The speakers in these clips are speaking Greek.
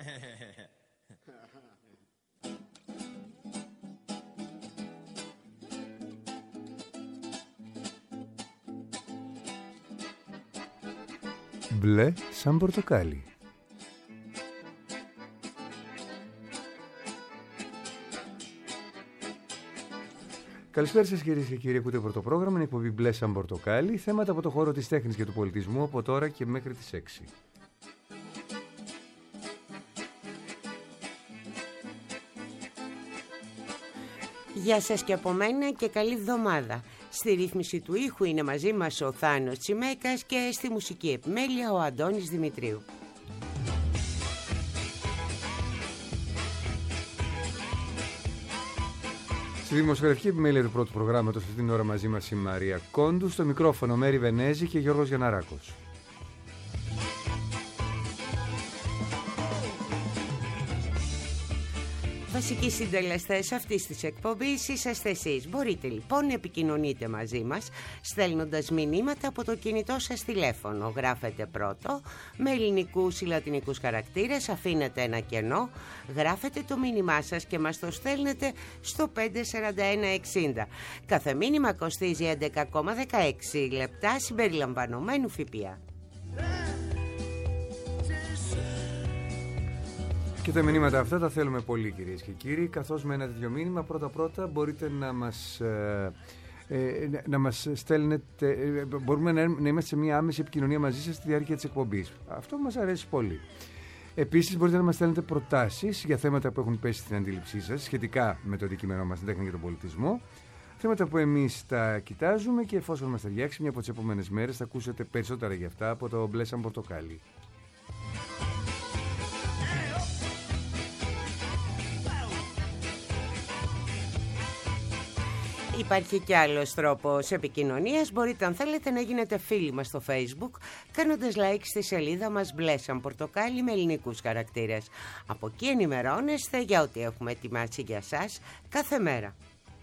Μπλε σαν πορτοκάλι. Καλησπέρα σας κυρίες και κύριοι, ακούτε πρώτο πρόγραμμα, είναι εκπομπή Μπλε σαν πορτοκάλι, θέματα από το χώρο της τέχνης και του πολιτισμού από τώρα και μέχρι τις 6. Γεια σας και από μένα και καλή εβδομάδα. Στη ρύθμιση του ήχου είναι μαζί μας ο Θάνος Τσιμέκας και στη μουσική επιμέλεια ο Αντώνης Δημητρίου. Στη δημοσιογραφική επιμέλεια του πρώτου προγράμματος αυτή την ώρα μαζί μας η Μαρία Κόντου, στο μικρόφωνο Μέρη Βενέζη και Γιώργος Γιανναράκος. Βασικοί συντελεστές αυτής της εκπομπής είσαστε εσείς. Μπορείτε λοιπόν να επικοινωνείτε μαζί μας στέλνοντας μηνύματα από το κινητό σας τηλέφωνο. Γράφετε πρώτο με ελληνικούς ή λατινικούς χαρακτήρες, αφήνετε ένα κενό, γράφετε το μήνυμά σας και μας το στέλνετε στο 54160. Κάθε μήνυμα κοστίζει 11,16 λεπτά συμπεριλαμβανομένου ΦΠΑ. Και τα μηνύματα αυτά τα θέλουμε πολύ κυρίες και κύριοι, καθώς με ένα τέτοιο μήνυμα πρώτα μπορείτε να μας στέλνετε, μπορούμε να είμαστε σε μια άμεση επικοινωνία μαζί σας στη διάρκεια της εκπομπής. Αυτό μας αρέσει πολύ. Επίσης μπορείτε να μας στέλνετε προτάσεις για θέματα που έχουν πέσει στην αντίληψή σας σχετικά με το αντικείμενό μας, την τέχνη και τον πολιτισμό. Θέματα που εμείς τα κοιτάζουμε και εφόσον μας ταιριάξει μια από τις επόμενες μέρες θα ακούσετε περισσότερα για αυτά από το Μπλε σαν πορτοκάλι. Υπάρχει και άλλος τρόπος επικοινωνίας. Μπορείτε αν θέλετε να γίνετε φίλοι μας στο Facebook κάνοντας like στη σελίδα μας Μπλε σαν πορτοκάλι με ελληνικούς χαρακτήρες. Από εκεί ενημερώνεστε για ό,τι έχουμε ετοιμάσει για σας κάθε μέρα.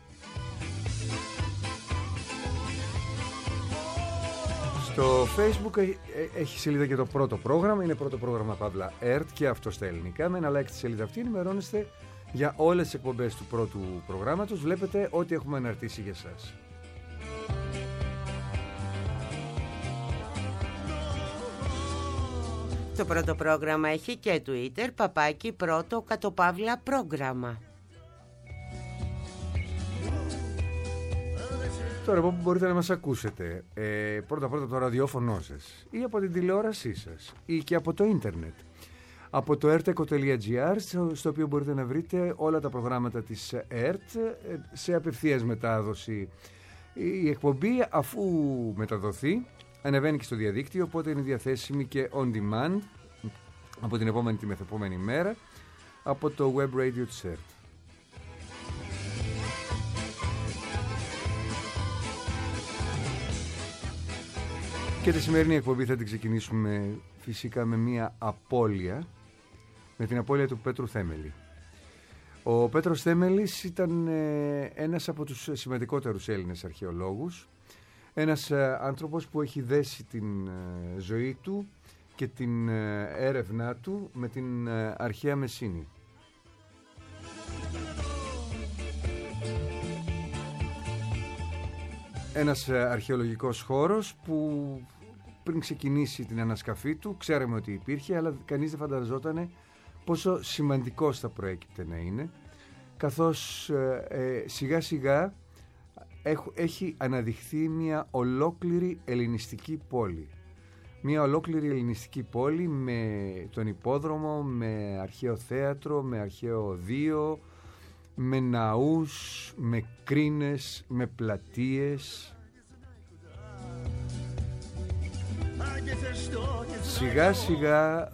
Στο Facebook έχει σελίδα και το πρώτο πρόγραμμα. Είναι πρώτο πρόγραμμα Παύλα ΕΡΤ και αυτό στα ελληνικά. Με ένα like στη σελίδα αυτή ενημερώνεστε για όλες τις εκπομπές του πρώτου προγράμματος. Βλέπετε ό,τι έχουμε αναρτήσει για σας. Το πρώτο πρόγραμμα έχει και Twitter, παπάκι πρώτο _ πρόγραμμα. Τώρα από που μπορείτε να μας ακούσετε, πρώτα το ραδιόφωνο σας ή από την τηλεόρασή σας ή και από το ίντερνετ. Από το erteco.gr, στο οποίο μπορείτε να βρείτε όλα τα προγράμματα της ΕΡΤ σε απευθείας μετάδοση. Η εκπομπή, αφού μεταδοθεί, ανεβαίνει και στο διαδίκτυο, οπότε είναι διαθέσιμη και on demand από την επόμενη τη μεθεπόμενη μέρα από το web radio της ΕΡΤ. Και τη σημερινή εκπομπή θα την ξεκινήσουμε φυσικά με μια απώλεια, με την απώλεια του Πέτρου Θέμελη. Ο Πέτρος Θέμελης ήταν ένας από τους σημαντικότερους Έλληνες αρχαιολόγους, ένας άνθρωπος που έχει δέσει την ζωή του και την έρευνά του με την αρχαία Μεσίνη. Ένας αρχαιολογικός χώρος που πριν ξεκινήσει την ανασκαφή του ξέραμε ότι υπήρχε, αλλά κανείς δεν φανταζόταν πόσο σημαντικός θα προέκυπτε να είναι, καθώς σιγά σιγά έχει αναδειχθεί μια ολόκληρη ελληνιστική πόλη. Μια ολόκληρη ελληνιστική πόλη με τον υπόδρομο, με αρχαίο θέατρο, με αρχαίο οδείο, με ναούς, με κρίνες, με πλατείες. Σιγά σιγά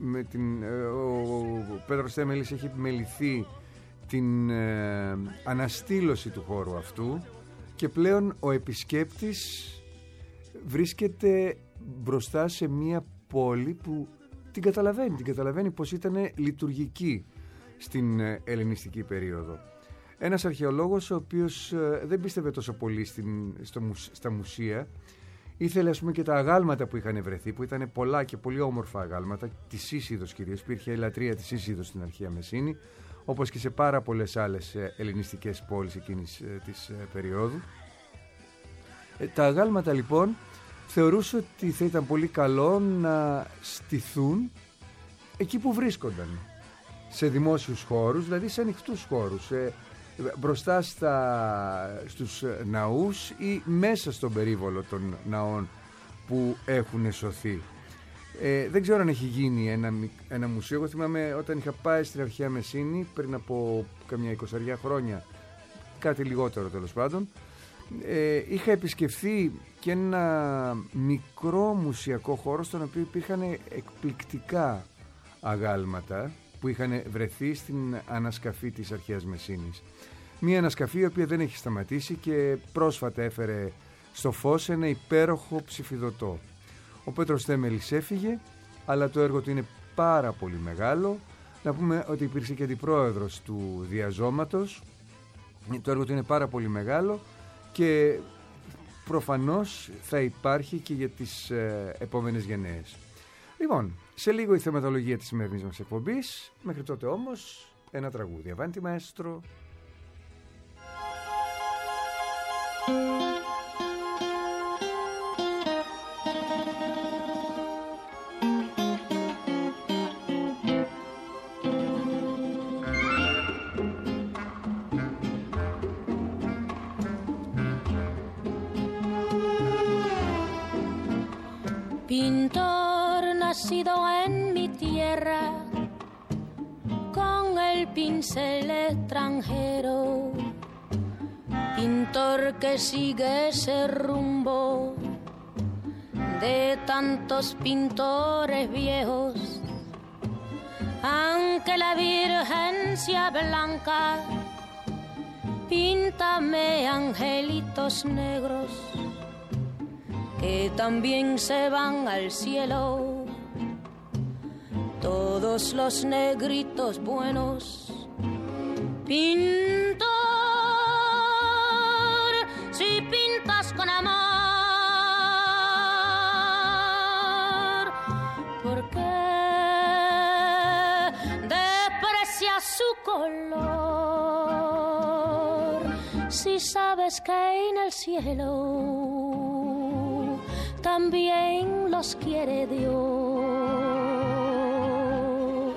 ο Πέτρος Θέμελης έχει επιμεληθεί την αναστήλωση του χώρου αυτού και πλέον ο επισκέπτης βρίσκεται μπροστά σε μια πόλη που την καταλαβαίνει πως ήταν λειτουργική στην ελληνιστική περίοδο. Ένας αρχαιολόγος ο οποίος δεν πίστευε τόσο πολύ στα μουσεία, Ήθελε, ας πούμε, και τα αγάλματα που είχαν βρεθεί, που ήταν πολλά και πολύ όμορφα αγάλματα, τη Σύσσιδος κυρίως, υπήρχε η λατρεία της Σύσσιδος στην αρχαία Μεσίνη, όπως και σε πάρα πολλές άλλες ελληνιστικές πόλεις εκείνης της περίοδου. Τα αγάλματα λοιπόν θεωρούσε ότι θα ήταν πολύ καλό να στηθούν εκεί που βρίσκονταν, σε δημόσιους χώρους, δηλαδή σε ανοιχτούς χώρους, μπροστά στους ναούς ή μέσα στον περίβολο των ναών που έχουν σωθεί. Δεν ξέρω αν έχει γίνει ένα μουσείο. Εγώ θυμάμαι όταν είχα πάει στην αρχαία Μεσίνη πριν από καμιά 20 χρόνια, κάτι λιγότερο τέλος πάντων, είχα επισκεφθεί και ένα μικρό μουσιακό χώρο στον οποίο υπήρχαν εκπληκτικά αγάλματα που είχαν βρεθεί στην ανασκαφή της αρχαίας Μεσίνης. Μία ανασκαφή η οποία δεν έχει σταματήσει και πρόσφατα έφερε στο φως ένα υπέροχο ψηφιδωτό. Ο Πέτρος Θέμελης έφυγε, αλλά το έργο του είναι πάρα πολύ μεγάλο. Να πούμε ότι υπήρξε και αντιπρόεδρος του Διαζώματος. Το έργο του είναι πάρα πολύ μεγάλο και προφανώς θα υπάρχει και για τις επόμενες γενναίες. Λοιπόν, σε λίγο η θεματολογία της σημερινής μας εκπομπής. Μέχρι τότε όμως ένα τραγούδι. Avanti maestro. Pintor nacido en mi tierra, con el pincel extranjero, pintor que sigue ese rumbo de tantos pintores viejos, aunque la Virgen sea blanca, píntame angelitos negros que también se van al cielo, todos los negritos buenos. Pintor, si pintas con amor, ¿por qué desprecias su color? Si sabes que en el cielo también los quiere Dios.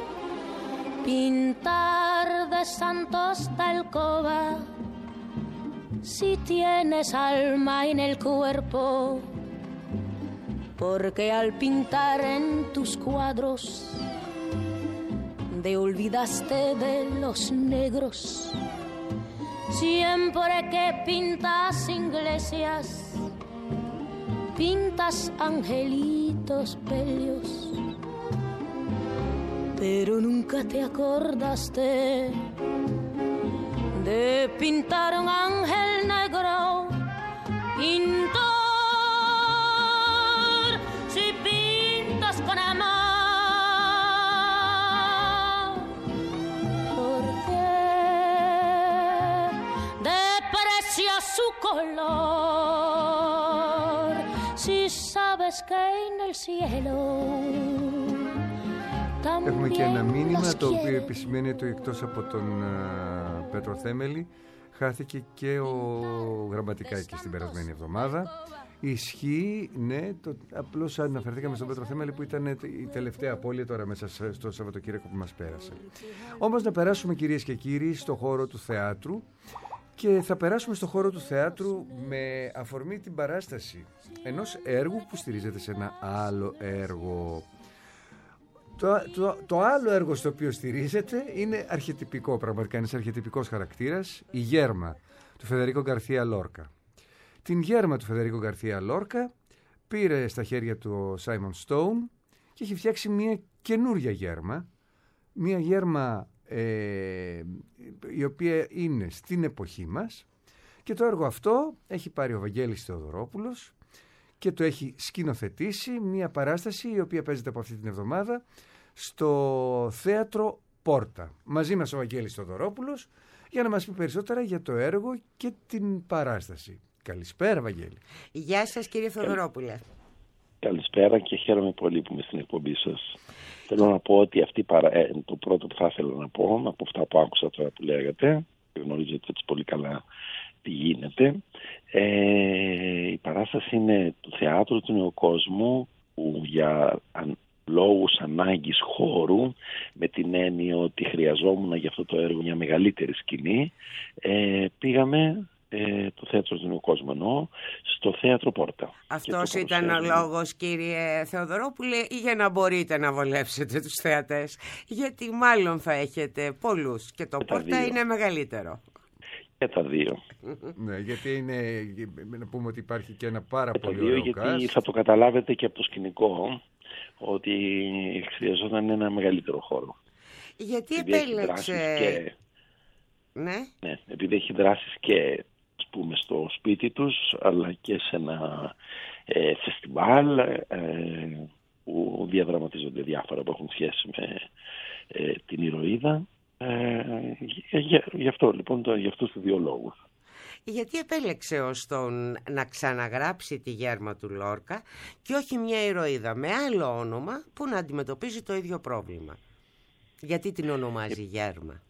Pintar de santos de alcoba, si tienes alma en el cuerpo, porque al pintar en tus cuadros te olvidaste de los negros. Siempre que pintas iglesias, pintas angelitos bellos, pero nunca te acordaste de pintar un ángel negro. Pintor, si pintas con amor, ¿por qué desprecias su color? Si sabes que en el cielo Έχουμε και ένα μήνυμα το οποίο επισημαίνει ότι εκτός από τον Πέτρο Θέμελη χάθηκε και ο Γραμματικάκης στην περασμένη εβδομάδα. Ισχύει, ναι, απλώς αναφερθήκαμε στον Πέτρο Θέμελη που ήταν η τελευταία απώλεια τώρα μέσα στο Σαββατοκύριακο που μας πέρασε. Όμως να περάσουμε, κυρίες και κύριοι, στο χώρο του θεάτρου. Και θα περάσουμε στο χώρο του θεάτρου με αφορμή την παράσταση ενός έργου που στηρίζεται σε ένα άλλο έργο. Το άλλο έργο στο οποίο στηρίζεται είναι αρχετυπικό, πραγματικά είναι αρχετυπικός χαρακτήρας, η Γέρμα του Φεδερίκο Γκαρθία Λόρκα. Την Γέρμα του Φεδερίκο Γκαρθία Λόρκα πήρε στα χέρια του ο Σάιμον Στόουν και έχει φτιάξει μια καινούρια γέρμα, μια γέρμα η οποία είναι στην εποχή μας, και το έργο αυτό έχει πάρει ο Βαγγέλης Θεοδωρόπουλος και το έχει σκηνοθετήσει, μια παράσταση η οποία παίζεται από αυτή την εβδομάδα στο θέατρο Πόρτα. Μαζί μας ο Βαγγέλης Θεοδωρόπουλος για να μας πει περισσότερα για το έργο και την παράσταση. Καλησπέρα, Βαγγέλη. Γεια σας, κύριε Θεοδωρόπουλε. Καλησπέρα και χαίρομαι πολύ που είμαι στην εκπομπή σας. Θέλω να πω ότι το πρώτο που θα ήθελα να πω, από αυτά που άκουσα τώρα που λέγατε, γνωρίζετε έτσι πολύ καλά τι γίνεται. Η παράσταση είναι το Θέατρο του Νέου Κόσμου, που για λόγους ανάγκης χώρου, με την έννοια ότι χρειαζόμουν για αυτό το έργο μια μεγαλύτερη σκηνή, πήγαμε το Θέατρο του Νέου Κόσμου, εννοώ, στο Θέατρο Πόρτα. Αυτός ήταν ο λόγος, κύριε Θεοδωρόπουλε, ή για να μπορείτε να βολέψετε τους θεατές? Γιατί μάλλον θα έχετε πολλούς και το Πόρτα είναι μεγαλύτερο. Και τα δύο. Ναι, γιατί είναι, να πούμε ότι υπάρχει και ένα πάρα πολύ ωραίο γιατί cast. θα το καταλάβετε και από το σκηνικό ότι χρειαζόταν ένα μεγαλύτερο χώρο. Γιατί επέλεξε... Ναι, επειδή έχει δράσεις και πούμε στο σπίτι τους, αλλά και σε ένα φεστιβάλ που διαδραματίζονται διάφορα που έχουν σχέση με την ηρωίδα. Γι' αυτό λοιπόν, για αυτούς τους δύο λόγους. Γιατί επέλεξε ως τον να ξαναγράψει τη Γέρμα του Λόρκα και όχι μια ηρωίδα με άλλο όνομα που να αντιμετωπίζει το ίδιο πρόβλημα? Γιατί την ονομάζει Γέρμα?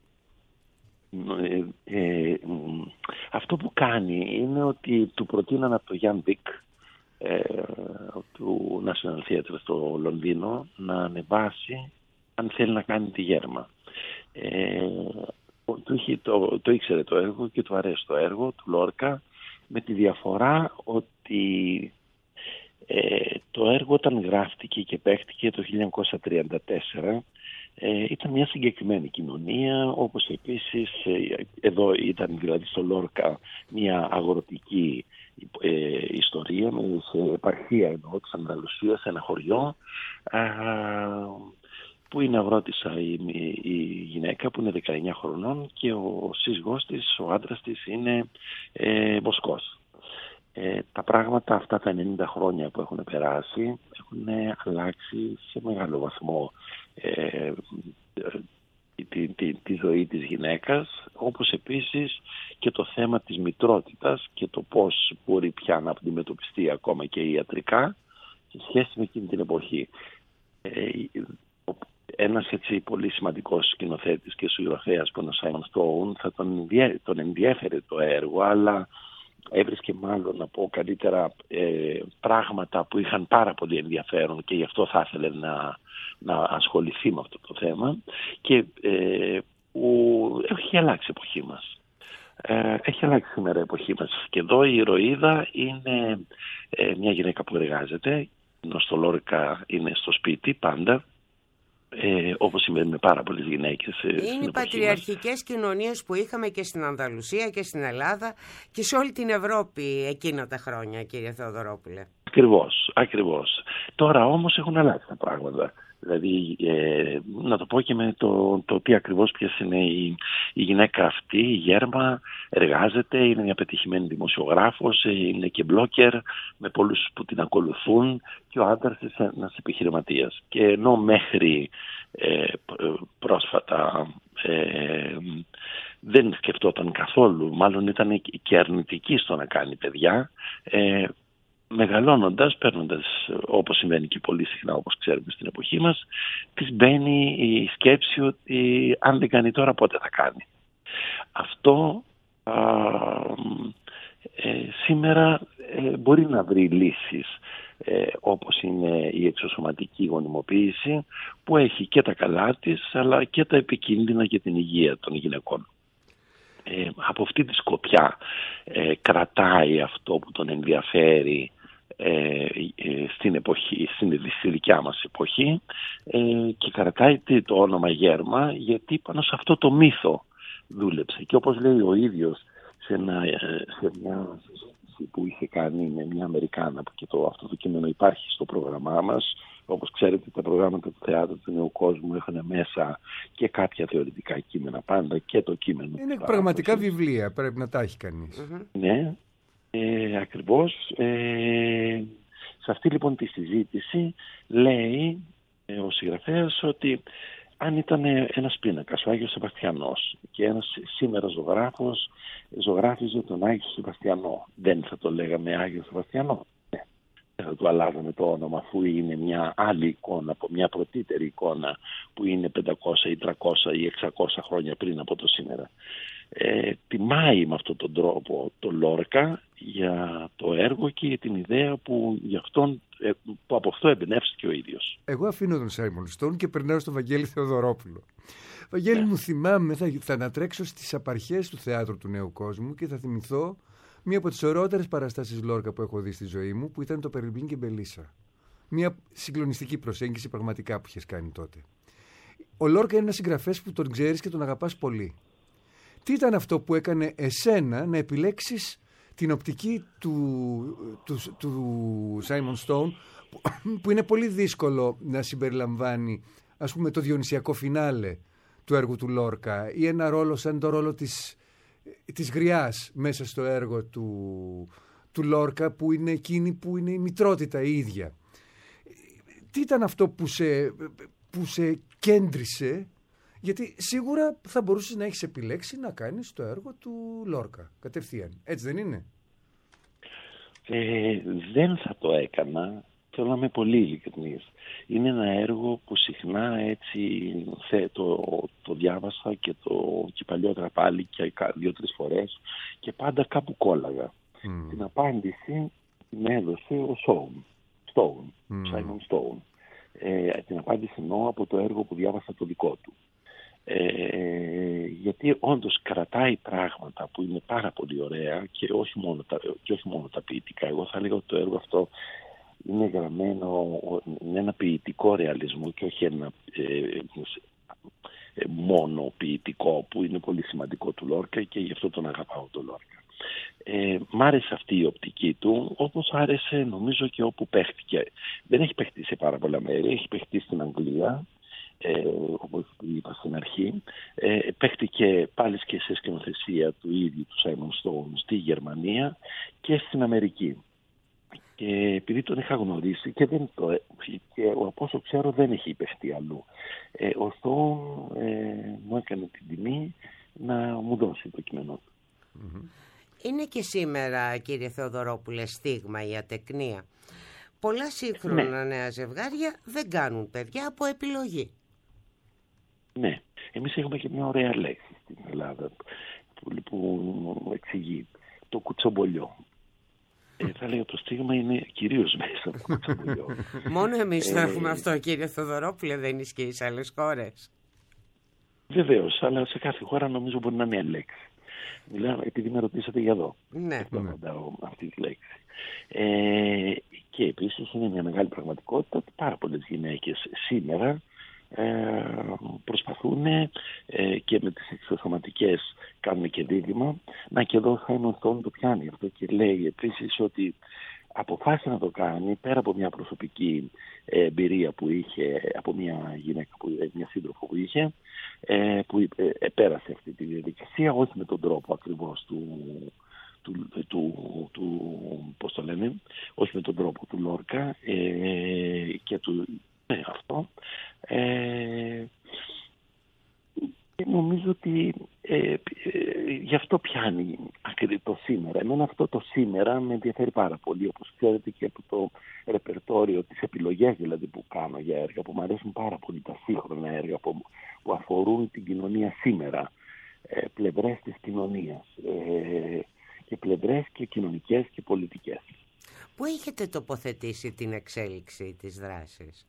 Αυτό που κάνει είναι ότι του προτείναν από το Jan Vik του National Theatre στο Λονδίνο να ανεβάσει αν θέλει να κάνει τη Γέρμα. Το ήξερε το έργο και του αρέσει το έργο του Λόρκα, με τη διαφορά ότι το έργο όταν γράφτηκε και παίχτηκε το 1934 ήταν μια συγκεκριμένη κοινωνία, όπως επίσης εδώ ήταν δηλαδή στο Λόρκα μια αγροτική ιστορία, σε επαρχία εννοώ της Ανδαλουσίας, σε ένα χωριό που είναι αγρότησα η γυναίκα που είναι 19 χρονών και ο σύζυγός της, ο άντρας της είναι βοσκός. Τα πράγματα αυτά τα 90 χρόνια που έχουν περάσει έχουν αλλάξει σε μεγάλο βαθμό τη ζωή της γυναίκας, όπως επίσης και το θέμα της μητρότητας και το πώς μπορεί πια να αντιμετωπιστεί ακόμα και ιατρικά σε σχέση με εκείνη την εποχή. Ένας έτσι πολύ σημαντικός σκηνοθέτης και συγγραφέας που είναι ο Σάιμον Στόουν θα τον ενδιέφερε το έργο, αλλά έβρισκε μάλλον να πω καλύτερα πράγματα που είχαν πάρα πολύ ενδιαφέρον και γι' αυτό θα ήθελε να ασχοληθεί με αυτό το θέμα και που έχει αλλάξει η εποχή μας. Έχει αλλάξει σήμερα η εποχή μας και εδώ η ηρωίδα είναι μια γυναίκα που εργάζεται, ενώ στο Λόρκα είναι στο σπίτι πάντα. Όπως συμβαίνει με πάρα πολλές γυναίκες. Είναι οι πατριαρχικές κοινωνίες που είχαμε και στην Ανδαλουσία και στην Ελλάδα και σε όλη την Ευρώπη εκείνα τα χρόνια, κύριε Θεοδωρόπουλε. Ακριβώς. Τώρα όμως έχουν αλλάξει τα πράγματα. Δηλαδή, να το πω και με το τι ακριβώς ποιες είναι η γυναίκα αυτή, η Γέρμα, εργάζεται, είναι μια πετυχημένη δημοσιογράφος, είναι και μπλόκερ με πολλούς που την ακολουθούν και ο άντρας είναι ένας επιχειρηματίας. Και ενώ μέχρι πρόσφατα δεν σκεφτόταν καθόλου, μάλλον ήταν και αρνητική στο να κάνει παιδιά, μεγαλώνοντας, παίρνοντας, όπως συμβαίνει και πολύ συχνά όπως ξέρουμε στην εποχή μας, της μπαίνει η σκέψη ότι αν δεν κάνει τώρα πότε θα κάνει. Αυτό σήμερα μπορεί να βρει λύσεις όπως είναι η εξωσωματική γονιμοποίηση που έχει και τα καλά της αλλά και τα επικίνδυνα για την υγεία των γυναικών. Από αυτή τη σκοπιά κρατάει αυτό που τον ενδιαφέρει στην εποχή, στη δικιά μας εποχή και κρατάει το όνομα Γέρμα γιατί πάνω σε αυτό το μύθο δούλεψε και όπως λέει ο ίδιος σε μια συζήτηση που είχε κάνει με μια Αμερικάνα που και αυτό το κείμενο υπάρχει στο πρόγραμμά μας. Όπως ξέρετε τα προγράμματα του Θεάτρου του Νέου Κόσμου έχουν μέσα και κάποια θεωρητικά κείμενα πάντα και το κείμενο. Είναι πραγματικά βιβλία, πρέπει να τα έχει κανείς. Ναι, ακριβώς. Σε αυτή λοιπόν τη συζήτηση λέει ο συγγραφέας ότι αν ήταν ένας πίνακας, ο Άγιος Σεβαστιανός, και ένας σήμερα ζωγράφος ζωγράφιζε τον Άγιο Σεβαστιανό, δεν θα το λέγαμε Άγιο Σεβαστιανό? Δεν θα του αλλάζαμε το όνομα, αφού είναι μια άλλη εικόνα, από μια πρωτύτερη εικόνα που είναι 500 ή 300 ή 600 χρόνια πριν από το σήμερα. Τιμάει με αυτόν τον τρόπο το Λόρκα για το έργο και για την ιδέα που από αυτό εμπνεύστηκε ο ίδιος. Εγώ αφήνω τον Σάιμον Στόουν και περνάω στον Βαγγέλη Θεοδωρόπουλο. Βαγγέλη, μου θυμάμαι, θα ανατρέξω στις απαρχές του Θεάτρου του Νέου Κόσμου και θα θυμηθώ μία από τις ωραιότερες παραστάσεις Λόρκα που έχω δει στη ζωή μου, που ήταν το Περιμπλίν και Μπελίσσα. Μία συγκλονιστική προσέγγιση πραγματικά που είχες κάνει τότε. Ο Λόρκα είναι ένας συγγραφέας που τον ξέρεις και τον αγαπάς πολύ. Τι ήταν αυτό που έκανε εσένα να επιλέξεις την οπτική του Σάιμον Στόουν, που είναι πολύ δύσκολο να συμπεριλαμβάνει, ας πούμε, το διονυσιακό φινάλε του έργου του Λόρκα ή ένα ρόλο σαν το ρόλο της γριάς μέσα στο έργο του Λόρκα, που είναι εκείνη που είναι η μητρότητα η ίδια. Τι ήταν αυτό που σε κέντρισε? Γιατί σίγουρα θα μπορούσες να έχεις επιλέξει να κάνεις το έργο του Λόρκα κατευθείαν. Έτσι δεν είναι? Δεν θα το έκανα. Θέλω να είμαι πολύ ειλικρινής. Είναι ένα έργο που συχνά έτσι το διάβασα και παλιότερα πάλι και 2-3 φορές και πάντα κάπου κόλλαγα. Την απάντηση την έδωσε ο Σάιμον Στόουν. Την απάντηση εννοώ από το έργο που διάβασα το δικό του. Γιατί όντως κρατάει πράγματα που είναι πάρα πολύ ωραία και όχι μόνο τα ποιητικά. Εγώ θα λέγω ότι το έργο αυτό είναι γραμμένο με ένα ποιητικό ρεαλισμό και όχι ένα μόνο ποιητικό, που είναι πολύ σημαντικό του Λόρκα και γι' αυτό τον αγαπάω τον Λόρκα. Μ' άρεσε αυτή η οπτική του, όπως άρεσε νομίζω και όπου παίχτηκε. Δεν έχει παίχτει σε πάρα πολλά μέρη, έχει παίχτει στην Αγγλία, όπως είπα στην αρχή, παίχτηκε πάλι και σε σκηνοθεσία του ίδιου του Σάιμον Στόουν στη Γερμανία και στην Αμερική. Και επειδή τον είχα γνωρίσει και από όσο ξέρω δεν έχει παιχτεί αλλού, ο Στόουν μου έκανε την τιμή να μου δώσει το κείμενό του. Είναι και σήμερα, κύριε Θεοδωρόπουλε, στίγμα η ατεκνία. Πολλά σύγχρονα νέα ζευγάρια δεν κάνουν παιδιά από επιλογή. Ναι, εμείς έχουμε και μια ωραία λέξη στην Ελλάδα που εξηγεί το κουτσομπολιό. Θα λέω το στίγμα είναι κυρίως μέσα από το κουτσομπολιό. Μόνο εμείς θα έχουμε αυτό, κύριε Θεοδωρόπουλε, δεν ισχύει σε άλλες χώρες? Βεβαίως, αλλά σε κάθε χώρα νομίζω μπορεί να είναι μια λέξη. Μιλάω επειδή με ρωτήσατε για εδώ. Ναι. Αυτή τη λέξη. Και επίσης είναι μια μεγάλη πραγματικότητα ότι πάρα πολλές γυναίκες σήμερα προσπαθούν και με τις εξωσωματικές κάνουν και δίδυμα. Να, και εδώ ο Σάιμον Στόουν το πιάνει αυτό και λέει επίσης ότι αποφάσισε να το κάνει πέρα από μια προσωπική εμπειρία που είχε από μια γυναίκα, μια σύντροφο που είχε, που πέρασε αυτή τη διαδικασία, όχι με τον τρόπο ακριβώς πώς το λένε, όχι με τον τρόπο του Λόρκα και του αυτό. Και νομίζω ότι γι' αυτό πιάνει το σήμερα. Εμένα αυτό το σήμερα με ενδιαφέρει πάρα πολύ, όπως ξέρετε, και από το ρεπερτόριο, τις επιλογές δηλαδή που κάνω για έργα, που μου αρέσουν πάρα πολύ τα σύγχρονα έργα που αφορούν την κοινωνία σήμερα, πλευρές της κοινωνίας και πλευρές και κοινωνικές και πολιτικές. Πού έχετε τοποθετήσει την εξέλιξη της δράσης?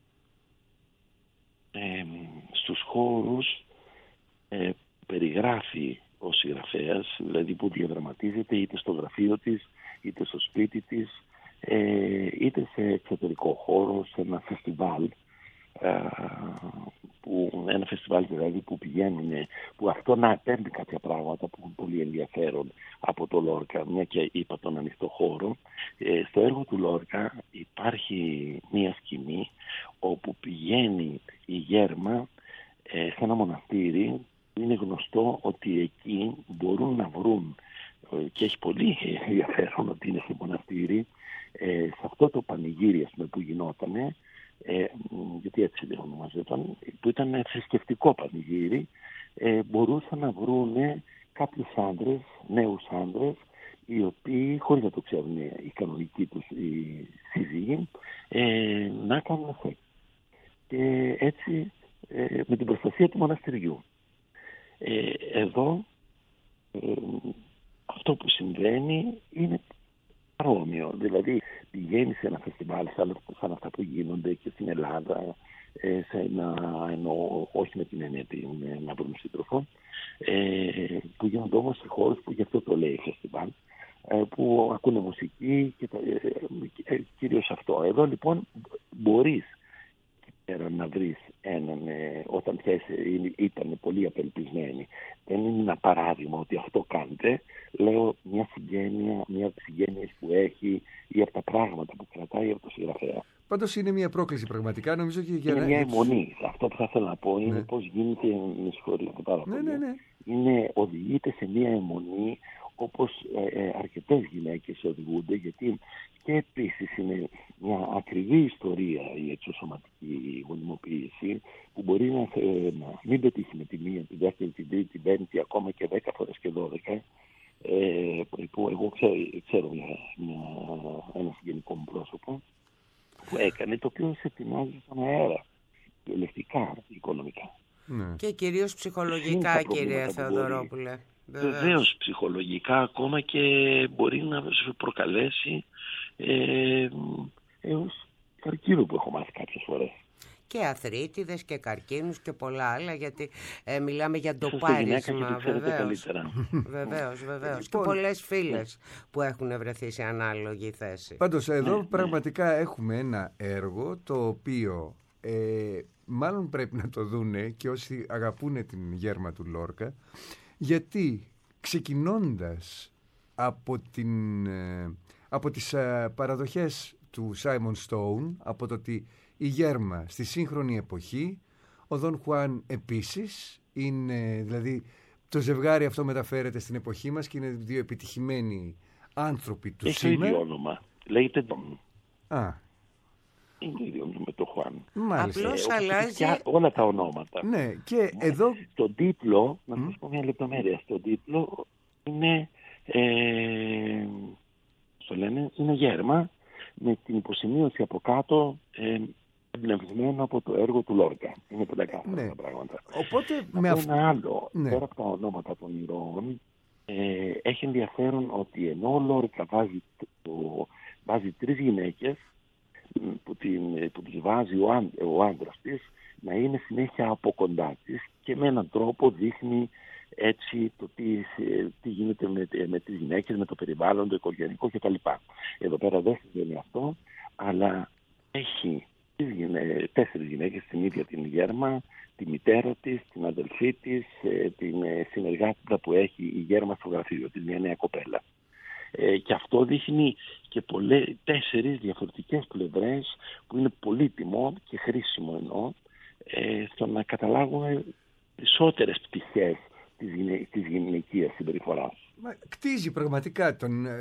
Στους χώρους περιγράφει ο συγγραφέας, δηλαδή που διαδραματίζεται είτε στο γραφείο της, είτε στο σπίτι της, είτε σε εξωτερικό χώρο, σε ένα φεστιβάλ, ένα φεστιβάλ δηλαδή που πηγαίνουν, που αυτό να παίρνει κάποια πράγματα που έχουν πολύ ενδιαφέρον από το Λόρκα, μια και είπα τον ανοιχτό χώρο. Στο έργο του Λόρκα υπάρχει μια σκηνή όπου πηγαίνει η Γέρμα σε ένα μοναστήρι. Είναι γνωστό ότι εκεί μπορούν να βρουν, και έχει πολύ ενδιαφέρον ότι είναι σε μοναστήρι, σε αυτό το πανηγύρι που γινότανε, γιατί έτσι δεν ονομαζόταν, που ήταν θρησκευτικό πανηγύρι, μπορούσαν να βρούνε κάποιους άντρες, νέους άντρες, οι οποίοι, χωρίς να το ξέρουν οι κανονικοί τους οι σύζυγοι, να κάνουν σεξ. Και έτσι με την προστασία του μοναστηριού. Εδώ αυτό που συμβαίνει είναι παρόμοιο. Δηλαδή πηγαίνει σε ένα φεστιβάλ σαν αυτά που γίνονται και στην Ελλάδα, εννοώ όχι με την έννοια να βρουν σύντροφο, που γίνονται όμως σε χώρες που γι' αυτό το λέει φεστιβάλ, που ακούνε μουσική και κυρίως αυτό. Εδώ λοιπόν μπορείς να βρεις έναν, όταν ήταν πολύ απελπισμένοι. Δεν είναι ένα παράδειγμα ότι αυτό κάνετε. Λέω μια από τις συγγένειες που έχει ή από τα πράγματα που κρατάει από το συγγραφέα. Πάντως είναι μια πρόκληση πραγματικά, νομίζω και είναι μια αιμονή. Αυτό που θα ήθελα να πω είναι πώς γίνεται, με συγχωρείτε πάρα πολύ, οδηγείται σε μια αιμονή όπως αρκετές γυναίκες οδηγούνται, γιατί και επίσης είναι μια ακριβή ιστορία η εξωσωματική γονιμοποίηση, που μπορεί να μην πετύχει με τη μία, τη δεύτερη, την τρίτη, την πέμπτη, ακόμα και 10 φορές και 12, που εγώ ξέρω ένα συγγενικό μου πρόσωπο που έκανε, το οποίο σε ετοιμάζει στον αέρα, ελευτικά, οικονομικά. Ναι. Και κυρίως ψυχολογικά, κύριε Θεοδωρόπουλε. Βεβαίως ψυχολογικά, ακόμα και μπορεί να σου προκαλέσει έως καρκίνο που έχω μάθει κάποιες φορές. Και αθρίτιδες και καρκίνους και πολλά άλλα, γιατί μιλάμε για ντοπάρισμα. Βεβαίως. Και πολλές φίλες που έχουν βρεθεί σε ανάλογη θέση. Πάντως εδώ πραγματικά έχουμε ένα έργο το οποίο μάλλον πρέπει να το δούνε και όσοι αγαπούν την γέρμα του Λόρκα, γιατί ξεκινώντας από τις παραδοχές του Σάιμον Στόουν, από το ότι η γέρμα στη σύγχρονη εποχή, ο Δον Χουάν επίσης, είναι, δηλαδή το ζευγάρι αυτό μεταφέρεται στην εποχή μας και είναι δύο επιτυχημένοι άνθρωποι του σήμερα. Έχει ίδιο όνομα, λέγεται Ντον. Είναι ίδιο με το Χουάν. Απλώς αλλάζει και όλα τα ονόματα. Ναι, και εδώ στον τίτλο, να σας πω μια λεπτομέρεια, στον τίτλο είναι είναι γέρμα, με την υποσημείωση από κάτω εμπνευσμένο από το έργο του Λόρκα. Είναι πεντακάθαρα τα πράγματα. Οπότε ένα άλλο, πέρα από τα ονόματα των ηρώων, έχει ενδιαφέρον ότι ενώ ο Λόρκα βάζει 3 γυναίκες που τις βάζει ο άντρας της να είναι συνέχεια από κοντά της, και με έναν τρόπο δείχνει έτσι το τι γίνεται με τις γυναίκες, με το περιβάλλον, το οικογενειακό κτλ. Εδώ πέρα δεν συμβαίνει αυτό, αλλά έχει 4 γυναίκες στην ίδια την γέρμα, τη μητέρα της, την αδελφή της, την συνεργάτητα που έχει η γέρμα στο γραφείο της, μια νέα κοπέλα. Και αυτό δείχνει και 4 διαφορετικές πλευρές που είναι πολύτιμο και χρήσιμο στο να καταλάβουμε περισσότερες πτυχές της γυναικείας συμπεριφοράς. Κτίζει πραγματικά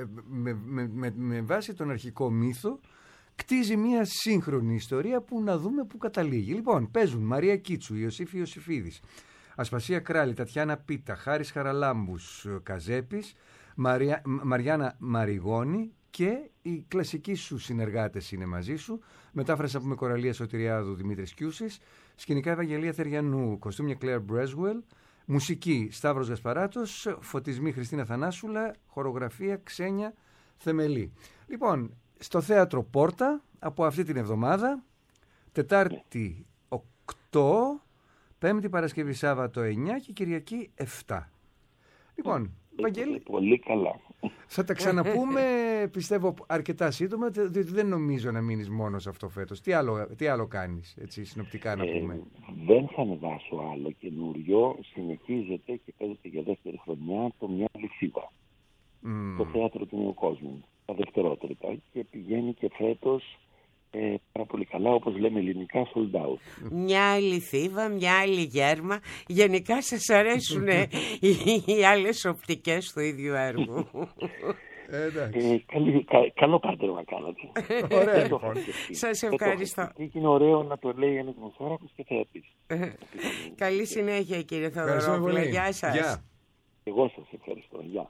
με βάση τον αρχικό μύθο, κτίζει μια σύγχρονη ιστορία που να δούμε που καταλήγει. Λοιπόν, παίζουν Μαρία Κίτσου, Ιωσήφ Ιωσήφιδης, Ασπασία Κράλη, Τατιάνα Πίτα, Χάρης Χαραλάμπους Καζέπης, Μαριάννα Μαριγόνη, και οι κλασικοί σου συνεργάτες είναι μαζί σου. Μετάφρασα από με Κοραλία Σωτηριάδου, Δημήτρης Κιούσης. Σκηνικά Ευαγγελία Θεριανού, κοστούμια Κλέρ Μπρέσουελ. Μουσική Σταύρος Γασπαράτος, φωτισμοί Χριστίνα Θανάσουλα, χορογραφία Ξένια Θεμελή. Λοιπόν, στο θέατρο Πόρτα από αυτή την εβδομάδα, Τετάρτη 8, Πέμπτη Παρασκευή Σάββατο 9 και Κυριακή 7. Λοιπόν, Βαγγέλη, πολύ καλά. Θα τα ξαναπούμε, πιστεύω, αρκετά σύντομα, διότι δεν νομίζω να μείνεις μόνος αυτό φέτος. Τι άλλο κάνεις, έτσι, συνοπτικά να πούμε? Δεν θα ανεβάσω άλλο καινούριο. Συνεχίζεται και παίζεται για δεύτερη χρονιά το Μια Λυσίδα. Το θέατρο του Νέου Κόσμου. Τα δευτερότριτα. Και πηγαίνει και φέτος πάρα πολύ καλά, όπως λέμε ελληνικά, sold out. Μια άλλη θύβα, μια άλλη γέρμα. Γενικά σας αρέσουν οι άλλες οπτικές του ίδιου έργου? Καλό πάντρεμα κάνατε. Ωραία, λοιπόν. Σας ευχαριστώ. Είναι ωραίο να το λέει ένας δημοσιογράφος και θεατής. Καλή συνέχεια, κύριε Θοδωρόπουλε. Γεια σας. Εγώ σας ευχαριστώ. Γεια.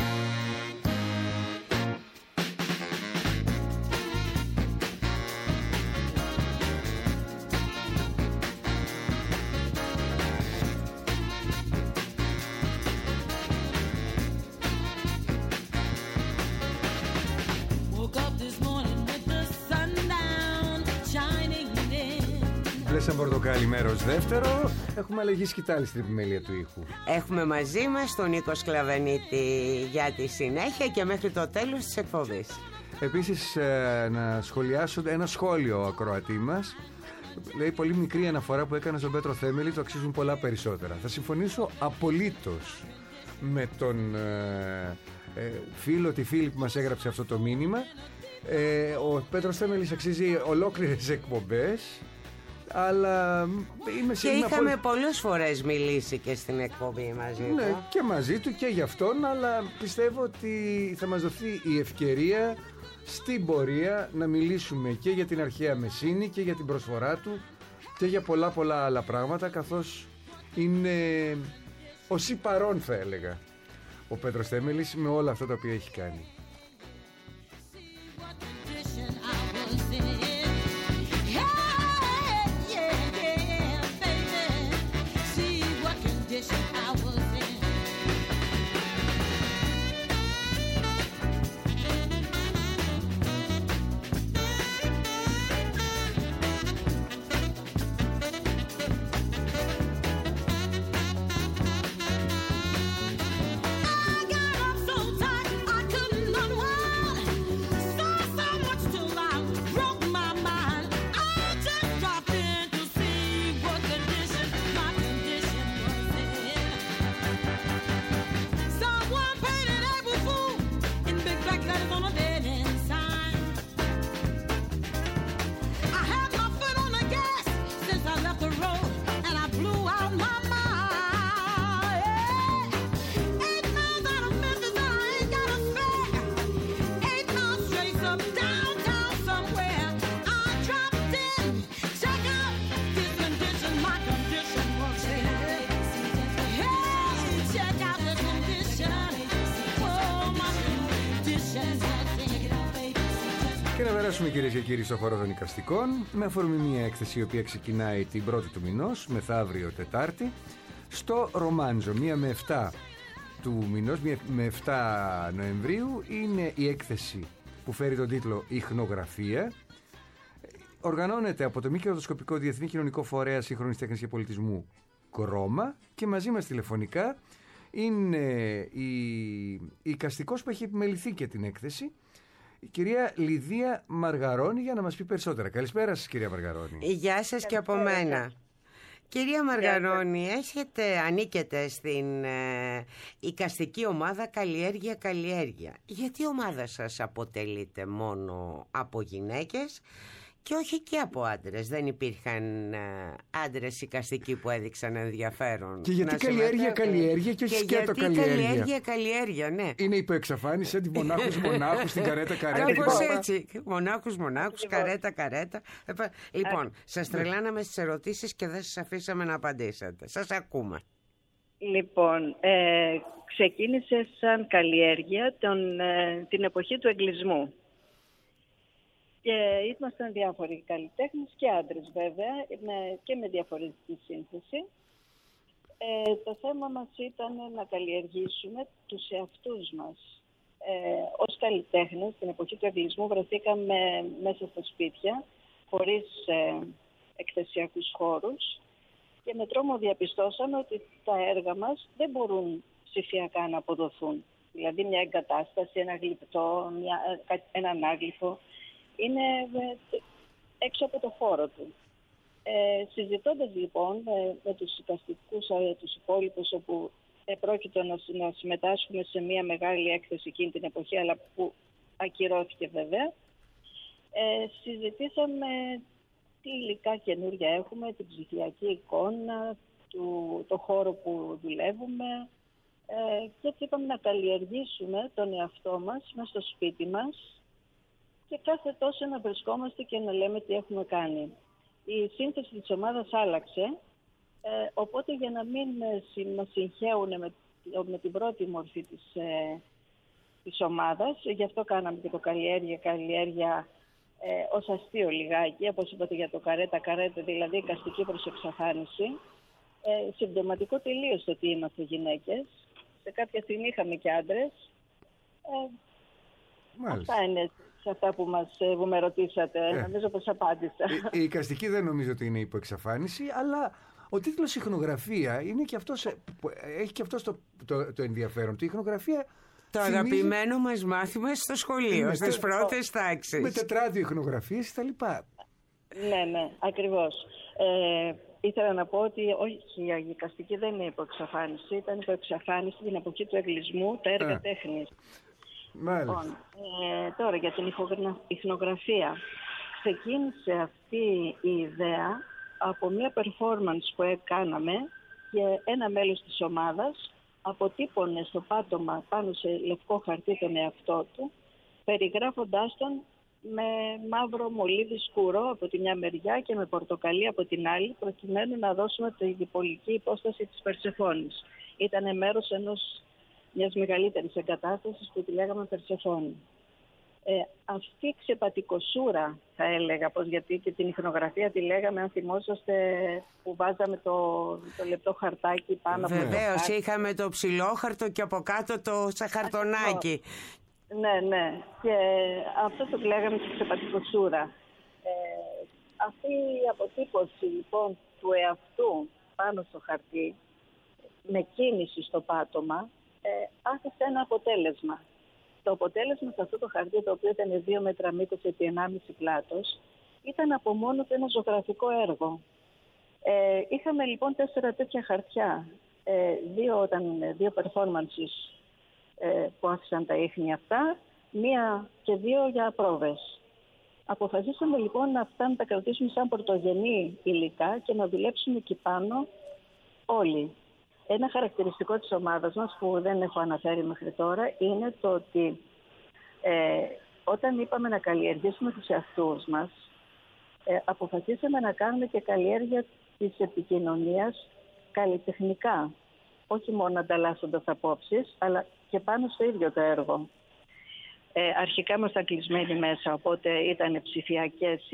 Σαν πορτοκάλι μέρος δεύτερο. Έχουμε αλλαγή σκητάλη στην επιμέλεια του ήχου. Έχουμε μαζί μας τον Νίκο Σκλαβενίτη για τη συνέχεια και μέχρι το τέλος της εκπομπής. Επίσης να σχολιάσω ένα σχόλιο ακροατή μας. Λέει πολύ μικρή αναφορά που έκανε στον Πέτρο Θέμελη, το αξίζουν πολλά περισσότερα. Θα συμφωνήσω απολύτως με τον φίλο, τη φίλη που μας έγραψε αυτό το μήνυμα. Ο Πέτρος Θέμελης αξίζει ολόκληρες εκπομπές. Αλλά και είχαμε πολλές φορές μιλήσει και στην εκπομπή μαζί του. Ναι, και μαζί του και για αυτόν. Αλλά πιστεύω ότι θα μας δοθεί η ευκαιρία στην πορεία να μιλήσουμε και για την αρχαία Μεσίνη και για την προσφορά του και για πολλά άλλα πράγματα, καθώς είναι ως παρόν, θα έλεγα, ο Πέτρος Θέμελης με όλα αυτά τα οποία έχει κάνει. Κυρίες και κύριοι, στο χώρο των εικαστικών, με αφορμή μια έκθεση η οποία ξεκινάει την 1η του μηνός, μεθαύριο Τετάρτη, στο Ρομάντζο, 1 με 7 του μηνός, 1 με 7 Νοεμβρίου, είναι η έκθεση που φέρει τον τίτλο «Ιχνογραφία». Οργανώνεται από το μη κερδοσκοπικό Διεθνή Κοινωνικό Φορέα Σύγχρονης Τέχνης και Πολιτισμού Κρώμα και μαζί μας τηλεφωνικά είναι η εικαστικός που έχει επιμεληθεί και την έκθεση, η κυρία Λιδία Μαργαρώνη, για να μας πει περισσότερα. Καλησπέρα σας, κυρία Μαργαρώνη. Γεια σας και από μένα. Κυρία Μαργαρώνη, ανήκετε στην εικαστική ομάδα Καλλιέργεια. Γιατί η ομάδα σας αποτελείται μόνο από γυναίκες και όχι και από άντρες? Δεν υπήρχαν άντρες εικαστικοί που έδειξαν ενδιαφέρον? Και γιατί καλλιέργεια και όχι σκέτο καλλιέργεια, ναι. Είναι υποεξαφάνιση σαν τη μονάχους στην καρέτα. Κάπως έτσι. Μονάχους, καρέτα. Λοιπόν, σας τρελάναμε στις ερωτήσεις και δεν σας αφήσαμε να απαντήσετε. Σας ακούμε. Λοιπόν, ξεκίνησε σαν καλλιέργεια την εποχή του εγκλισμού. Και ήμασταν διάφοροι καλλιτέχνες και άντρες βέβαια, και με διαφορετική σύνθεση. Το θέμα μας ήταν να καλλιεργήσουμε τους εαυτούς μας. Ως καλλιτέχνες, στην εποχή του εγκλισμού βρεθήκαμε μέσα στα σπίτια, χωρίς εκθεσιακούς χώρους, και με τρόμο διαπιστώσαμε ότι τα έργα μας δεν μπορούν ψηφιακά να αποδοθούν. Δηλαδή μια εγκατάσταση, ένα γλυπτό, έναν άγλυφο, είναι έξω από το χώρο του. Συζητώντας λοιπόν με τους εικαστικούς, τους υπόλοιπους, όπου πρόκειται να συμμετάσχουμε σε μια μεγάλη έκθεση εκείνη την εποχή, αλλά που ακυρώθηκε βέβαια, συζητήσαμε τι υλικά καινούργια έχουμε, την ψηφιακή εικόνα, το χώρο που δουλεύουμε, Και έτσι είπαμε να καλλιεργήσουμε τον εαυτό μας μέσα στο σπίτι μας και κάθε τόσο να βρισκόμαστε και να λέμε τι έχουμε κάνει. Η σύνθεση της ομάδας άλλαξε, οπότε για να μην μας συγχαίουν με την πρώτη μορφή της ομάδας, γι' αυτό κάναμε και το καλλιέργεια ως αστείο λιγάκι, όπως είπατε για το καρέτα, δηλαδή εικαστική προς εξαφάνιση. Συμπτωματικό τελείως το ότι είμαστε γυναίκες. Σε κάποια στιγμή είχαμε και άντρες. Αυτά είναι σε αυτά που με ρωτήσατε. Νομίζω πως απάντησα. Η εικαστική δεν νομίζω ότι είναι υποεξαφάνιση, αλλά ο τίτλος ιχνογραφία είναι και αυτός, έχει και αυτό το ενδιαφέρον. Η ιχνογραφία. Το αγαπημένο μας μάθημα στο σχολείο, στις πρώτες τάξεις. Με τετράδιο ιχνογραφίες κτλ. Ναι, ακριβώς. Ήθελα να πω ότι όχι, η εικαστική δεν είναι υποεξαφάνιση. Ήταν υποεξαφάνιση την εποχή του εγκλισμού, τα έργα τέχνης. Λοιπόν, τώρα για την ιχνογραφία. Ξεκίνησε αυτή η ιδέα από μια performance που κάναμε και ένα μέλος της ομάδας αποτύπωνε στο πάτωμα πάνω σε λευκό χαρτί τον εαυτό του, περιγράφοντάς τον με μαύρο μολύβι σκούρο από τη μια μεριά και με πορτοκαλί από την άλλη, προκειμένου να δώσουμε τη διπολική υπόσταση της Περσεφόνης. Ήταν μέρος μιας μεγαλύτερης εγκατάστασης που τη λέγαμε Περσεφόνη. Αυτή η ξεπατικοσούρα, θα έλεγα, γιατί και την ιχνογραφία τη λέγαμε, αν θυμόσαστε, που βάζαμε το λεπτό χαρτάκι πάνω από το χαρτάκι. Βεβαίως, είχαμε το ψηλόχαρτο και από κάτω το σαχαρτονάκι. Ναι. Και αυτό το λέγαμε και ξεπατικοσούρα. Αυτή η αποτύπωση λοιπόν του εαυτού πάνω στο χαρτί, με κίνηση στο πάτωμα, άφησε ένα αποτέλεσμα. Το αποτέλεσμα σε αυτό το χαρτί, το οποίο ήταν 2 μέτρα μήκος επί 1,5 πλάτος, ήταν από μόνο του ένα ζωγραφικό έργο. Είχαμε λοιπόν 4 τέτοια χαρτιά. 2 performances που άφησαν τα ίχνη αυτά, 1 και 2 για πρόβες. Αποφασίσαμε λοιπόν αυτά να τα κρατήσουμε σαν πρωτογενή υλικά και να δουλέψουμε εκεί πάνω όλοι. Ένα χαρακτηριστικό της ομάδας μας που δεν έχω αναφέρει μέχρι τώρα είναι το ότι όταν είπαμε να καλλιεργήσουμε τους εαυτούς μας, αποφασίσαμε να κάνουμε και καλλιέργεια της επικοινωνίας καλλιτεχνικά. Όχι μόνο ανταλλάσσοντας απόψεις, αλλά και πάνω στο ίδιο το έργο. Αρχικά ήμασταν κλεισμένοι μέσα, οπότε ήταν ψηφιακές